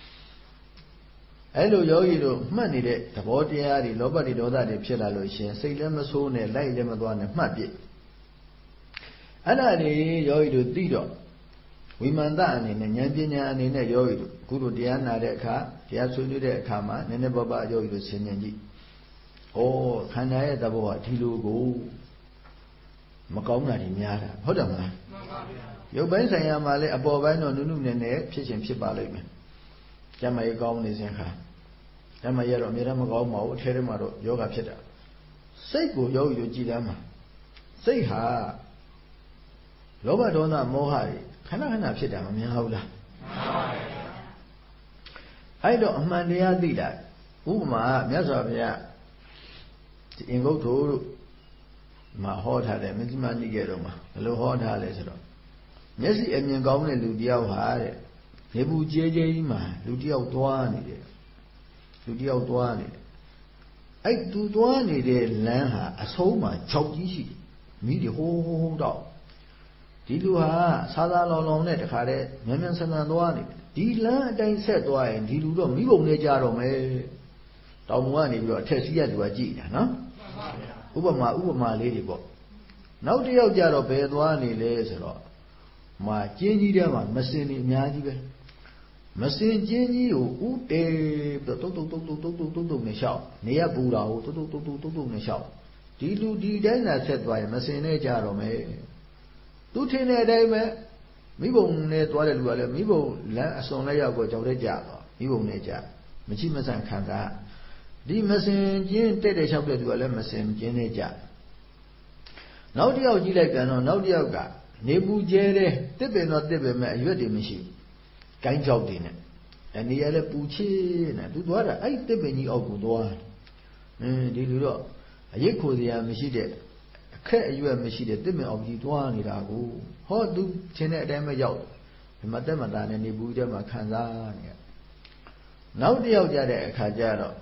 အဲ့လိုယောဂီတို့မှတ်နေတဲ့သဘောတရားတွေလောဘတွေဒေါသတွေဖြစ်လာလို့ရှိရင်စိတ်လည်းမဆိုးနဲ့လိုက်လည်းမသွားနဲ့မှတ်ပြစ်အဲ့ဒါတွေယောဂီတို့သိတော့ဝိမာန်တအနေနဲ့ဉာဏ်ပညာအနေနဲ့ယောဂီတို့အခုတို့တရားနာတဲ့အခါတရားဆွေးနွေးတဲ့အခါမှာနည်းနည်းပါးပါးယောဂီတို့ဆင်ញင်ကြည့်ဩခန္ဓာရဲ့သဘောကဒီလိုကိုမကောင်းတာတွေများတာဟုတ်တယ်မလားမှန်ပါဗျာရုပ်ပိုင်းဆိုင်ရာမှာလည်းအပေါ်ပိုင်းတော့နုနုနဲ့နဲ့ဖြစ်ချင်းဖြစ်ပါလိမ့်မယ်ကျမ်းမာရေးကောင်းနေစဉ်ခါကျမ်းမာရေးတော့အများအားမကောင်းပါဘူးအထဲထဲမှာတော့ယောဂဖြစ်တာစိတ်ကိုယောဂီတို့ကြည်တမ်းမှာစိတ်ဟာလောဘဒေါသမောဟတွေခဏခဏဖြစ်တာမများဘူးလားမှန်ပါဗျာအဲ့တော့အမှန်တရားသိတာဥပမာမြတ်စွာဘုရားဒီအင်္ဂုတ္တတို့မှာဟောထားတယ်မဇ္ဈိမနိကေတော့မှာဘယ်လိုဟောထားလဲဆိုတော့မျက်စိအမြင်ကောင်းတဲ့လူတယောက်ဟာတဲ့နေပူကျဲကျဲကြီးမှာလူတယောက်သွားနေတယ်လူတယောက်သွားနေတယ်အဲ့သူသွားနေတဲ့လမ်းဟာအဆုံးမှာ၆ကြီးရှိတယ်မိတွေဟိုးဟိုးဟိုးတော့ဒီလူဟာစားစားလောင်လောင်နဲ့တခါတည်းမြန်မြန်ဆန်ဆန်သွားနေတယ်ဒီလမ်းအတိုင်းဆက်သွားရင်ဒီလူတော့မိဘုံနဲ့ကြတော့မယ်တောင်ပေါ်ကနေပြီးတော့အထက်စီးရသူကကြည်တာနော်ဥပမာဥပမာလေးတွေပေါ့နောက်တစ်ယောက်ကြတော့ဘယ်သွားနေလဲဆိုတော့မှာကျင်းကြီးထဲမှာမစင်နေအများကြီးပဲမစင်ကျင်းကြီးကိုဥတေပြီးတော့တုတ်တုတ်တုတ်တုတ်တုတ်တုတ်တုတ်နဲ့ရှောက်နေရပူတာကိုတုတ်တုတ်တုတ်တုတ်တုတ်တုတ်နဲ့ရှောက်ဒီလူဒီတိုင်းသာဆက်သွားရင်မစင်နဲ့ကြတော့မယ်သူထင်တဲ့အတိုင်းပဲမိဘုံနဲ့သွားတဲ့လူကလည်းမိဘုံလမ်းအစွန်လိုက်ရောက်တော့ကြောက်တဲ့ကြတော့မိဘုံနဲ့ကြမချိမဆန်ခံစားဒီမစင်ကျင်းတက်တဲ့လျှောက်တဲ့သူကလည်းမစင်ကျင်းနဲ့ကြနောက်တစ်ယောက်ကြည့်လိုက်ပြန်တော့နောက်တစ်ယောက်ကနေပူကျဲတဲ့တစ်ပင်တော့တစ်ပင်မဲ့အရွက်တွေမရှိဘူး။ကိုင်းကြောက်တွေနဲ့အနေရလည်းပူချေးနဲ့သူသွားတာအဲ့တစ်ပင်ကြီးအောက်ကိုသွား။အင်းဒီလူတော့အရိပ်ခိုစရာမရှိတဲ့အခက်အရွက်မရှိတဲ့တစ်ပင်အောက်ကြီးသွားနေတာကိုဟောသူထင်တဲ့အတိုင်းပဲရောက်ဒီမှာတက်မတာနဲ့နေပူတဲ့မှာခံစားနေရ။နောက်တစ်ယောက်ကြတဲ့အခါကျတော့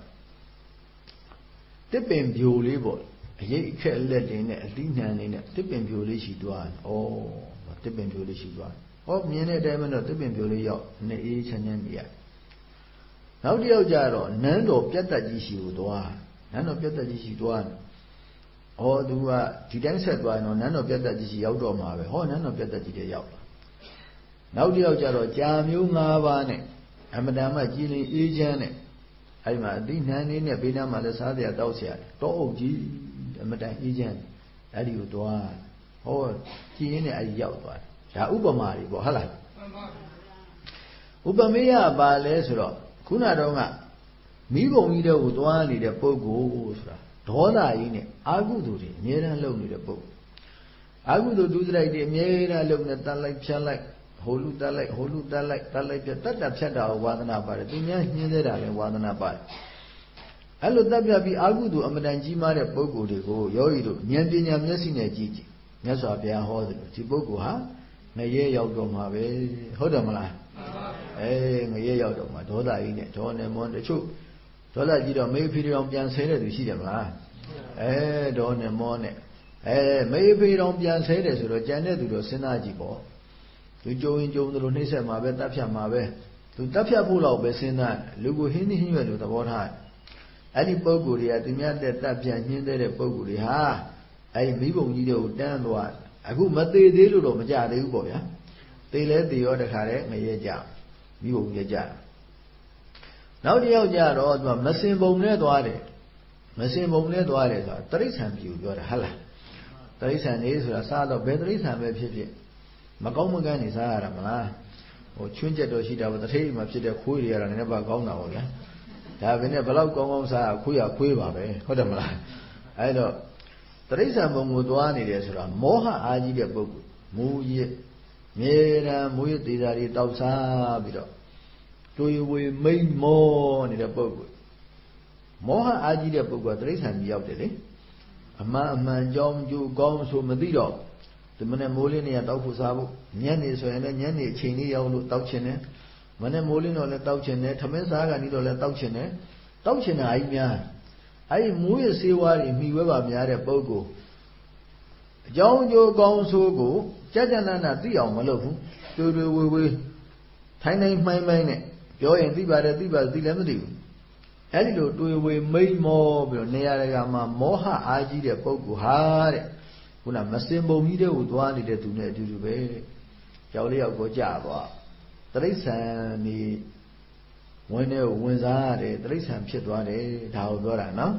တစ်ပင်ပြိုလေးပေါ့အရေးအခက်လက်တွေနဲ့အလိနှံနေနဲ့တစ်ပင်ပြိုလေးရှိသွားတယ်။ဩတစ်ပင်ပြိုလေးရှိသွားတယ်။ဟောမြင်တဲ့အတိုင်းပဲတော့တစ်ပင်ပြိုလေးရောက်နေအေးချမ်းချမ်းနေရ။နောက်တစ်ယောက်ကြတော့နန်းတော်ပြတ်တက်ကြီးရှိကိုသွား။နန်းတော်ပြတ်တက်ကြီးရှိသွားတယ်။ဩသူကဒီတိုင်းဆက်သွားရင်တော့နန်းတော်ပြတ်တက်ကြီးရှိရောက်တော့မှာပဲ။ဟောနန်းတော်ပြတ်တက်ကြီးတွေရောက်လာ။နောက်တစ်ယောက်ကြတော့ကြာမျိုး၅ပါးနဲ့အမတန်မှကြည်လင်အေးချမ်းနဲ့အဲ့မှာအတိနှမ်းလေးနဲ့ဘေးနားမှာလည်းစားစရာတောက်စရာတောအုပ်ကြီးအမတန်အေးချမ်းအဲ့ဒီကိုသွားဟောကြည်ရင်းနဲ့အဲ့ဒီရောက်သွားတယ်ဒါဥပမာတွေပေါ့ဟုတ်လားဥပမေယပါလဲဆိုတော့ခုနတော့ကမိဘုံကြီးတဲ့ကိုသွားနေတဲ့ပုဂ္ဂိုလ်ဆိုတာဒေါသကြီးနဲ့အာဟုသူတွေအမြဲတမ်းလုပ်နေတဲ့ပုဂ္ဂိုလ်အာဟုသူဒုစရိုက်တွေအမြဲတမ်းလုပ်နေတတ်လိုက်ဖြတ်လိုက်ဟိုလူတတ်လိုက်ဟိုလူတတ်လိုက်တတ်လိုက်ပြတ်တတ်တာဖြတ်တာကိုဝါသနာပါတယ်သူများညှင်းသေးတာလည်းဝါသနာပါတယ်အဲ့လိုတပ်ပြပြီးအာဟုသူအမတန်ကြီးမားတဲ့ပုဂ္ဂိုလ်တွေကိုယောဂီတို့ဉာဏ်ပညာမျက်စိနဲ့ကြည့်ကြည့်မြတ်စွာဘုရားဟောတယ်ဒီပုဂ္ဂိုလ်ဟာငရဲရောက်တော့မှာပဲဟုတ်တယ်မလားအေးငရဲရောက်တော့မှာဒေါသကြီးနဲ့ဒေါနဲ့မွန်းတချို့ဒေါသကြီးတော့မေဖေတောင်ပြန်ဆဲတဲ့သူရှိတယ်မလားအဲဒေါနဲ့မွန်းနဲ့အဲမေဖေတောင်ပြန်ဆဲတယ်ဆိုတော့ကြံတဲ့သူတော့စဉ်းစားကြည့်ပေါ့သူကြုံရင်ကြုံသလိုနှိမ့်ဆက်မှာပဲတတ်ဖြတ်မှာပဲသူတတ်ဖြတ်ဖို့လောက်ပဲစဉ်းစားလူကိုဟင်းနှင်းဟင်းရွက်လို့သဘောထားအဲ့ဒီပုံကိုယ်တွေကသူများတဲ့တတ်ဖြတ်ညှင်းတဲ့ပုံကိုယ်တွေဟာအဲ့ဒီမိဘုံကြီးတွေကိုတန်းသွားအခုမသေးသေးလို့တော့မကြသေးဘူးပေါ့ဗျာသေလဲသေရောတခါတည်းငရဲကြမိဘုံကြီးကြနောက်တစ်ယောက်ကြတော့သူကမစင်ပုံနဲ့သွားတယ်မစင်ပုံနဲ့သွားတယ်ဆိုတာတရိစ္ဆာန်ပြူပြောတာဟုတ်လားတရိစ္ဆာန်နေဆိုတာစားတော့ဘယ်တရိစ္ဆာန်ပဲဖြစ်ဖြစ်မကောင်းမကန်းနေစားရတာမလားဟိုချွင်းချက်တော့ရှိတာပေါ့တထိတ်မှဖြစ်တဲ့ခွေးတွေကတော့လည်းပါကောင်းတာပေါ့ဗျာဒါပဲနဲ့ဘလောက်ကောင်းကောင်းစားခွေးရခွေးပါပဲဟုတ်တယ်မလားအဲ့တော့တရိစ္ဆာန်ဘုံကိုသွားနေတယ်ဆိုတာမောဟအာကြီးတဲ့ပုဂ္ဂိုလ်မူရစ်မြေရန်မူရစ်သေးတာတွေတောက်စားပြီးတော့တွေးဝေမိတ်မောနေတဲ့ပုဂ္ဂိုလ်မောဟအာကြီးတဲ့ပုဂ္ဂိုလ်ကတရိစ္ဆာန်ကြီးရောက်တယ်လေအမှန်အမှန်ကြောင်းကျိုးကောင်းဆိုမသိတော့ဒီမနေ့မိုးလင်းနေရတောက်ဖို့စားဖို့ညနေဆိုရင်လည်းညနေအချိန်လေးရောက်လို့တောက်ချင်တယ်မနေ့မိုးလင်းတော့လည်းတောက်ချင်တယ်ထမင်းစားကနေတော့လည်းတောက်ချင်တယ်တောက်ချင်တာအကြီးများအဲ့ဒီမူရစေဝါးတွေမိဝဲပါများတဲ့ပုဂ္ဂိုလ်အကြောင်းကျိုးကောင်းဆိုးကိုကြကြနနာသိအောင်မလုပ်ဘူးတွေ့တွေ့ဝေဝေထိုင်းတိုင်းမှိုင်းမှိုင်းနဲ့ပြောရင်သိပါတယ်သိပါသိလည်းမသိဘူးအဲ့ဒီလိုတွေ့ဝေမိတ်မောပြီးတော့နေရာတကာမှာမောဟအားကြီးတဲ့ပုဂ္ဂိုလ်ဟာတဲ့ခုနမစင်ပုံကြီးတဲ့ကိုသွားနေတဲ့သူနဲ့အတူတူပဲကြောက်လျောက်ကိုကြသွားတရိစ္ဆာန်ဒီဝင်နေဝင်စားရတယ်တရိစ္ဆာန်ဖြစ်သွားတယ်ဒါကိုပြောတာနော်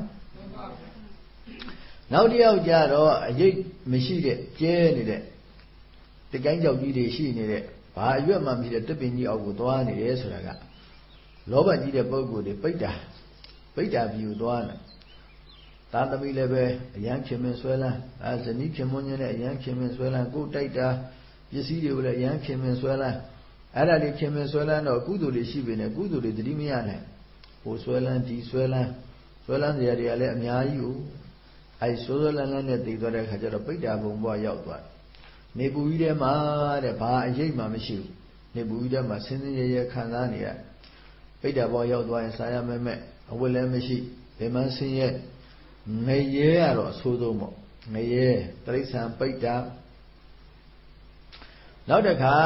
နောက်တစ်ယောက်ကြတော့အရေးမရှိတဲ့ကျဲနေတဲ့တကိုင်းကြောက်ကြီးတွေရှိနေတဲ့ဘာအရွက်မှမရှိတဲ့တစ်ပင်ကြီးအောက်ကိုသွားနေတယ်ဆိုတာကလောဘကြီးတဲ့ပုဂ္ဂိုလ်တွေပိဋ္ဌာပိဋ္ဌာပြီးကိုသွားတယ်သာသမီလည်းပဲအယံခင်မင်းဆွဲလန်းအဲဇနီးခင်မွန်းချင်းနဲ့အယံခင်မင်းဆွဲလန်းကိုတိုက်တာပစ္စည်းတွေကိုလည်းအယံခင်မင်းဆွဲလန်းအဲ့ဒါလေးခင်မင်းဆွဲလန်းတော့ကုသိုလ်တွေရှိပေနဲ့ကုသိုလ်တွေတတိမရနိုင်ဟိုဆွဲလန်းဒီဆွဲလန်းဆွဲလန်းစရာတွေကလည်းအများကြီးကိုအဲ့ဆွဲဆွဲလန်းလန်းနဲ့တည်သွားတဲ့အခါကျတော့ပိဋ္ဌာဘုံဘဝရောက်သွားနေပူကြီးထဲမှာတဲ့ဘာအရေးမှမရှိဘူးနေပူကြီးထဲမှာဆင်းဆင်းရဲရဲခံစားနေရပိဋ္ဌာဘဝရောက်သွားရင်စာရမဲမဲ့အဝတ်လည်းမရှိဘယ်မှဆင်းရဲငရဲကတော့အဆိုးဆုံးပေါ့ငရဲတရိစ္ဆာန်ပိဋ္ဌာနောက်တစ်ခါ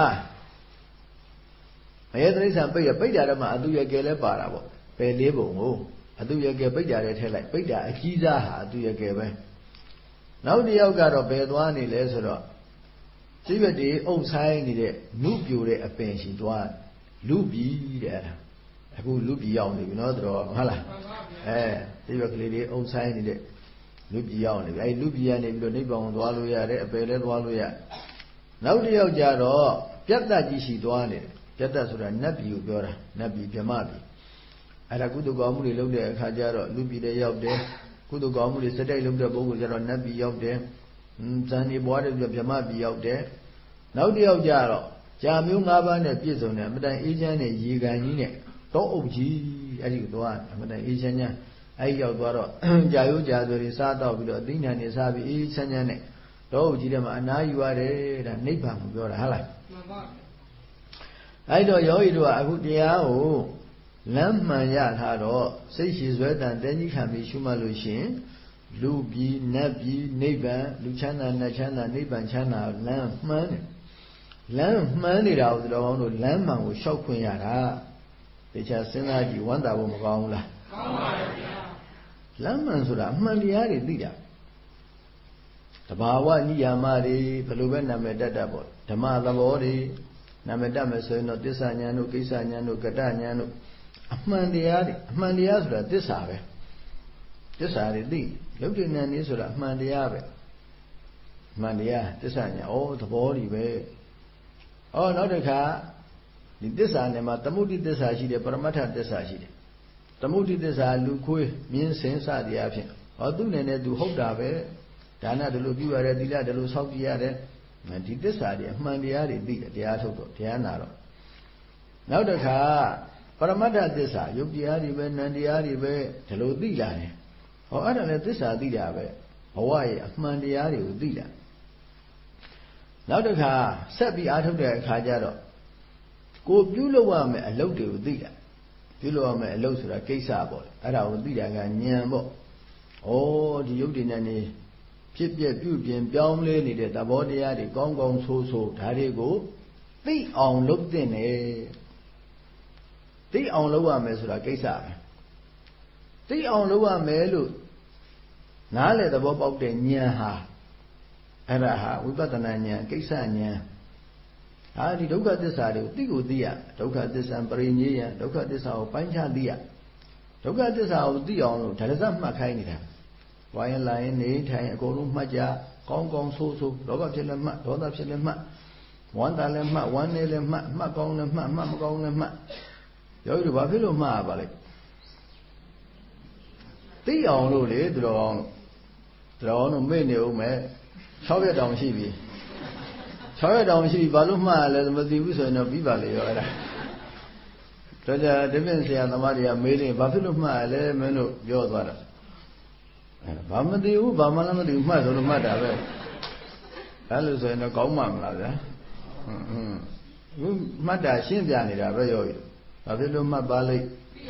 ငရဲတရိစ္ဆာန်ပိဋ္ဌာပိဋ္ဌာထဲမှာအတုရကယ်လည်းပါတာပေါ့ပယ်လေးပုံကိုအတုရကယ်ပိဋ္ဌာထဲထည့်လိုက်ပိဋ္ဌာအကြီးစားဟာအတုရကယ်ပဲနောက်တစ်ယောက်ကတော့ဘယ်သွားနေလဲဆိုတော့စိတ်ဝတ္တိအုပ်ဆိုင်နေတဲ့နုပြိုတဲ့အပင်ရှိသွားလူပြီတဲ့အခုလူပြီရောက်နေပြီနော်တော်ဟုတ်လားအဲစိတ်ဝတ္တိကလေးတွေအုပ်ဆိုင်နေတဲ့လူပြီရောက်နေပြီအဲလူပြီကနေပြီးတော့နိဗ္ဗာန်ကိုသွားလို့ရတယ်အပယ်လည်းသွားလို့ရနောက်တစ်ယောက်ကြတော့ပြတ်တတ်ကြီးရှိသွားနေတယ်ပြတ်တတ်ဆိုတာနတ်ပြီကိုပြောတာနတ်ပြီဗြဟ္မပြီအဲ့ဒါကုသိုလ်ကောင်းမှုတွေလုပ်တဲ့အခါကျတော့လူပြီတွေရောက်တယ်ကုသိုလ်ကောင်းမှုတွေစက်တိုက်လုပ်တဲ့ပုဂ္ဂိုလ်ကျတော့နတ်ပြီရောက်တယ်ဇန်နေပွားတယ်ပြီးတော့ဗြဟ္မပြီရောက်တယ်နောက်တစ်ယောက်ကြတော့ကြာမျိုး၅ပါးနဲ့ပြည့်စုံတယ်အမတန်အေးချမ်းတဲ့ရေကန်ကြီးနဲ့တောအုပ်ကြီးအဲ့ဒီကိုသွားအမတန်အေးချမ်းချမ်းအဲ့ဒီရောက်သွားတော့ကြာရိုးကြာဆိုတွေစားတော့ပြီးတော့အသိဉာဏ်တွေစားပြီးအေးချမ်းချမ်းနဲ့တောအုပ်ကြီးထဲမှာအနားယူရတယ်ဒါနိဗ္ဗာန်ကိုပြောတာဟုတ်လားမှန်ပါအဲ့တော့ယောဂီတို့ကအခုတရားကိုလမ်းမှန်ရထားတော့စိတ်ရှိစွဲတန်တဲကြီးခံပြီးရှုမှတ်လို့ရှိရင်လူပြီးနတ်ပြီးနိဗ္ဗာန်လူချမ်းသာနတ်ချမ်းသာနိဗ္ဗာန်ချမ်းသာလမ်းမှန်တယ်လမ်းမှန်နေတာကိုတော်ကောင်းတို့လမ်းမှန်ကိုလျှောက်ခွင့်ရတာတခြားစဉ်းစားကြည့်ဝမ်းသာဖို့မကောင်းဘူးလားကောင်းပါရဲ့ဗျာလမ်းမှန်ဆိုတာအမှန်တရားတွေသိတာတဘာဝနိယာမတွေဘယ်လိုပဲနာမည်တတ်တတ်ပေါ့ဓမ္မသဘောတွေနာမည်တတ်မယ်ဆိုရင်တော့သစ္စာဉာဏ်တို့ကိစ္စဉာဏ်တို့ကတ္တဉာဏ်တို့အမှန်တရားတွေအမှန်တရားဆိုတာသစ္စာပဲသစ္စာတွေသိရုပ်တည်ဉာဏ်นี้ဆိုတာအမှန်တရားပဲအမှန်တရားသစ္စာဉာဏ်ဩသဘောတွေပဲဩနောက်တစ်ခါဒီသစ္စာနဲ့မှာသမုဒိသစ္စာရှိတယ်ပရမတ္ထသစ္စာရှိတယ်သမုဒိသစ္စာလူခွေးမြင်းစင်စသည်အဖြစ်ဟောသူ့နေနဲ့သူဟုတ်တာပဲဒါနဒီလိုပြုရတယ်သီလဒီလိုဆောက်ကြည့်ရတယ်ဒီသစ္စာတွေအမှန်တရားတွေသိတယ်တရားထုတ်တော့တရားနာတော့နောက်တစ်ခါပရမတ္ထသစ္စာယုတ်တရားတွေပဲနံတရားတွေပဲဒီလိုသိလာတယ်ဟောအဲ့ဒါလည်းသစ္စာသိတာပဲဘဝရဲ့အမှန်တရားတွေကိုသိလာနောက်တစ်ခါဆက်ပြီးအားထုတ်တဲ့အခါကျတော့ကိုပြုလုပ်ရမယ်အလုပ်တွေကိုသိတာပြုလုပ်ရမယ်အလုပ်ဆိုတာကိစ္စပေါ့အဲ့ဒါကိုသိတာကဉာဏ်ပေါ့ဩဒီယုတ်တွေနဲ့နေဖြစ်ပြပြုပြင်ပြောင်းလဲနေတဲ့သဘောတရားတွေကောင်းကောင်းဆိုးဆိုးဒါတွေကိုသိအောင်လုပ်တဲ့နေသိအောင်လုပ်ရမယ်ဆိုတာကိစ္စပဲသိအောင်လုပ်ရမယ်လို့နားလေသဘောပေါက်တဲ့ဉာဏ်ဟာအဲ့ဒါဟာဝိပဿနာဉာဏ်ကိစ္စဉာဏ်ဟာဒီဒုက္ခသစ္စာတွေကိုသိကိုသိရဒုက္ခသစ္စာပရိညေယဒုက္ခသစ္စာကိုပိုင်းခြားသိရဒုက္ခသစ္စာကိုသိအောင်လို့ဒါရဇမှတ်ခိုင်းနေတာဝိုင်းလာရင်နေထိုင်အကုန်လုံးမှတ်ကြကောင်းကောင်းဆိုးဆိုးလောဘဖြစ်လည်းမှတ်ဒေါသဖြစ်လည်းမှတ်ဝမ်းသာလည်းမှတ်ဝမ်းနည်းလည်းမှတ်မှတ်ကောင်းလည်းမှတ်မှတ်မကောင်းလည်းမှတ်ယောဂီတို့ဘာဖြစ်လို့မှားပါလဲသိအောင်လို့လေသူတော်အောင်သူတော်အောင်တို့မေ့နေဦးမယ်၆ရက်တောင်ရှိပြီ၆ရက်တောင်ရှိပြီဘာလို့မှားလဲမသိဘူးဆိုရင်တော့ပြီးပါလေရောအဲ့ဒါတော့ကြဒီပြင်ဆရာသမားတွေကမေးနေဘာဖြစ်လို့မှားလဲမင်းတို့ပြောသွားတာအဲ့ဘာမသိဘူးဘာမှလည်းမသိဘူးမှတ်ဆိုလို့မှတ်တာပဲအဲ့လိုဆိုရင်တော့ကောင်းမှမလားဗျာဟွန်းဟွန်းခုမှတ်တာရှင်းပြနေတာပဲရောဘာဖြစ်လို့မှတ်ပါလိမ့်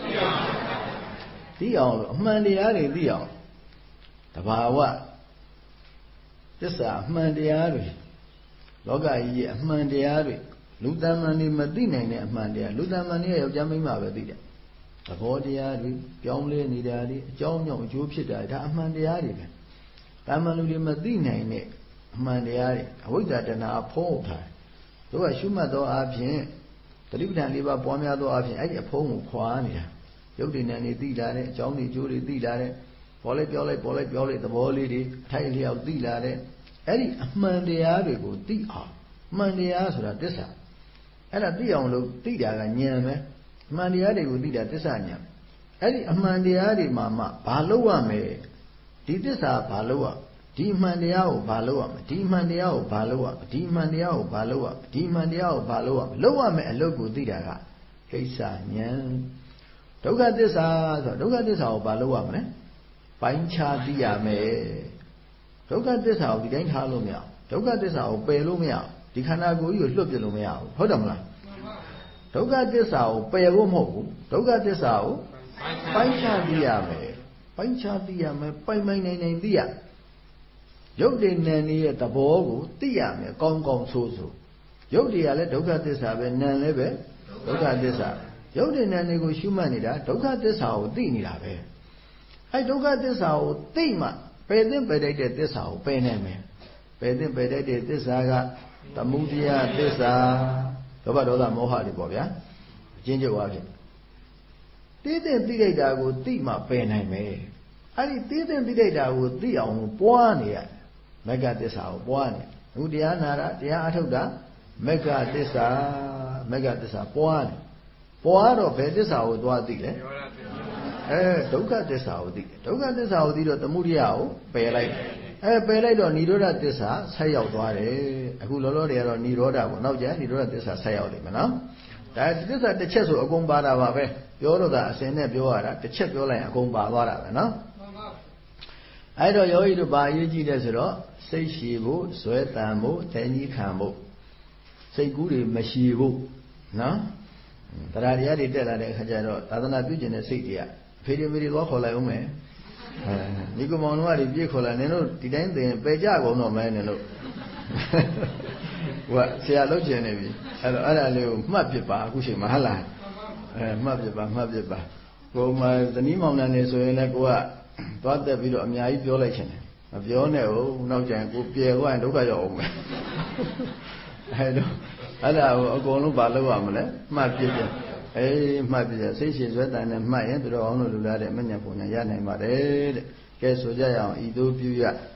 သိအောင်လို့အမှန်တရားတွေသိအောင်တဘာဝသစ္စာအမှန်တရားတွေလောကကြီးရဲ့အမှန်တရားတွေလူတမန်တွေမသိနိုင်တဲ့အမှန်တရားလူတမန်တွေယောက်ျားမိန်းမပဲသိတယ်သဘောတရားတွေပြောင်းလဲနေတာတွေအကြောင်းကြောင့်အကျိုးဖြစ်တာဒါအမှန်တရားတွေပဲတမန်လူတွေမသိနိုင်တဲ့အမှန်တရားတွေအဝိဇ္ဇာတဏှာဖုံးထားတို့ကရှုမှတ်သောအဖြစ်တတိပဌာန်လေးပါးပွားများသောအဖြစ်အဲ့ဒီအဖုံးကိုခွာနေတာရုပ်တည်နေနေသိလာတဲ့အကြောင်းတွေကျိုးတွေသိလာတဲ့ပေါ်လိုက်ပြောလိုက်ပေါ်လိုက်ပြောလိုက်သဘောလေးတွေအထိုက်လျောက်သိလာတဲ့အဲ့ဒီအမှန်တရားတွေကိုသိအောင်မှန်တရားဆိုတာသစ္စာအဲ့ဒါသိအောင်လို့သိတာကဉာဏ်ပဲအမှန်တရားတွေကိုသိတာသစ္စာဉာဏ်အဲ့ဒီအမှန်တရားတွေမှာမှဘာလို့ရမလဲဒီသစ္စာဘာလို့ရဒီအမှန်တရားကိုဘာလို့ရမလဲဒီအမှန်တရားကိုဘာလို့ရဒီအမှန်တရားကိုဘာလို့ရဒီအမှန်တရားကိုဘာလို့ရလို့ရမယ်အလုပ်ကိုသိတာကကိစ္စဉာဏ်ဒုက္ခသစ္စာဆိုဒုက္ခသစ္စာကိုဘာလို့ရမလဲပိုင်းခြားသိရမယ်ဒုက္ခသစ္စာကိုဒီတိုင်းထားလို့မရဘူးဒုက္ခသစ္စာကိုပယ်လို့မရဘူးဒီခန္ဓာကိုယ်ကြီးကိုလွတ်ပြလို့မရဘူးဟုတ်တယ်မလားဒုက္ခသစ္စာကိုပယ်ဖို့မဟုတ်ဘူးဒုက္ခသစ္စာကိုပိုင်းခြားသိရမယ်ပိုင်းခြားသိရမယ်ပိုင်ပိုင်နိုင်နိုင်သိရရုပ်တည်နာနေရဲ့သဘောကိုသိရမယ်ကောင်းကောင်းဆိုးဆိုးရုပ်တရားလည်းဒုက္ခသစ္စာပဲနာလည်းပဲဒုက္ခသစ္စာရုပ်တည်နာနေကိုရှုမှတ်နေတာဒုက္ခသစ္စာကိုသိနေတာပဲအဲဒုက္ခသစ္စာကိုသိမှပယ်သင့်ပယ်တတ်တဲ့သစ္စာကိုပယ်နိုင်မယ်ပယ်သင့်ပယ်တတ်တဲ့သစ္စာကသမုဒယသစ္စာလောဘဒေါသမောဟတွေပေါ့ဗျာအချင်းချုပ်အဖြစ်သိတဲ့သိလိုက်တာကိုသိမှပယ်နိုင်မယ်အဲဒီသိတဲ့သိလိုက်တာကိုသိအောင်ပွားနေရမဂ္ဂသစ္စာကိုပွားနေအခုတရားနာတာတရားအထုတ်တာမဂ္ဂသစ္စာမဂ္ဂသစ္စာပွားနေပွားတော့ဘယ်သစ္စာကိုသွားသိလဲအဲဒုက္ခသစ္စာကိုသိတယ်ဒုက္ခသစ္စာကိုသိတော့သမုဒယကိုပယ်လိုက်အဲပယ်လိုက်တော့និရောဓသစ္စာဆက်ရောက်သွားတယ်အခုလောလောတွေကတော့និရောဓပေါ့နောက်ကျនិရောဓသစ္စာဆက်ရောက်လိမ့်မယ်နော်ဒါသစ္စာတစ်ချက်ဆိုအကုန်ပါတာပါပဲပြောတော့တာအစင်နဲ့ပြောရတာတစ်ချက်ပြောလိုက်ရင်အကုန်ပါသွားတာပဲနော်အဲ့တော့ယောဂီတို့ဘာအရေးကြီးလဲဆိုတော့စိတ်ရှည်ဖို့ဇွဲတန်ဖို့တန်ကြီးခံဖို့စိတ်ကူးတွေမရှည်ဖို့နော်တရားတရားတွေတက်လာတဲ့အခါကျတော့သာသနာပြုကျင်တဲ့စိတ်တွေကဖေဒီမေဒီသွားခေါ်လိုက်အောင်မယ်အဲဒီကမောင်တို့ကဒီပြည့်ခေါ်လာနင်တို့ဒီတိုင်းသင်ပယ်ကြကုန်တော့မယ်နင်တို့ဟိုကဆရာလုပ်ကျင်နေပြီအဲ့တော့အဲ့ဒါလေးကိုမှတ်ပြပါအခုချိန်မှာဟုတ်လားအဲမှတ်ပြပါမှတ်ပြပါကိုမှဇနီးမောင်နှံနေဆိုရင်လည်းကိုကသွားတက်ပြီးတော့အများကြီးပြောလိုက်ချင်တယ်မပြောနဲ့ဟုတ်နောက်ကျရင်ကိုပြေသွားရင်ဒုက္ခရောက်အောင်မယ်အဲတော့အဲ့ဒါကိုအကုန်လုံးဘာလုပ်ရမလဲမှတ်ပြပြအေးမှတ်ပြစိတ်ရှည်ဆွဲတန်နဲ့မှတ်ရင်သူတော်အောင်လို့လူလာတဲ့မညံပုံညာရနိုင်ပါတယ်တဲ့ကဲဆိုကြရအောင်ဤသို့ပြုရ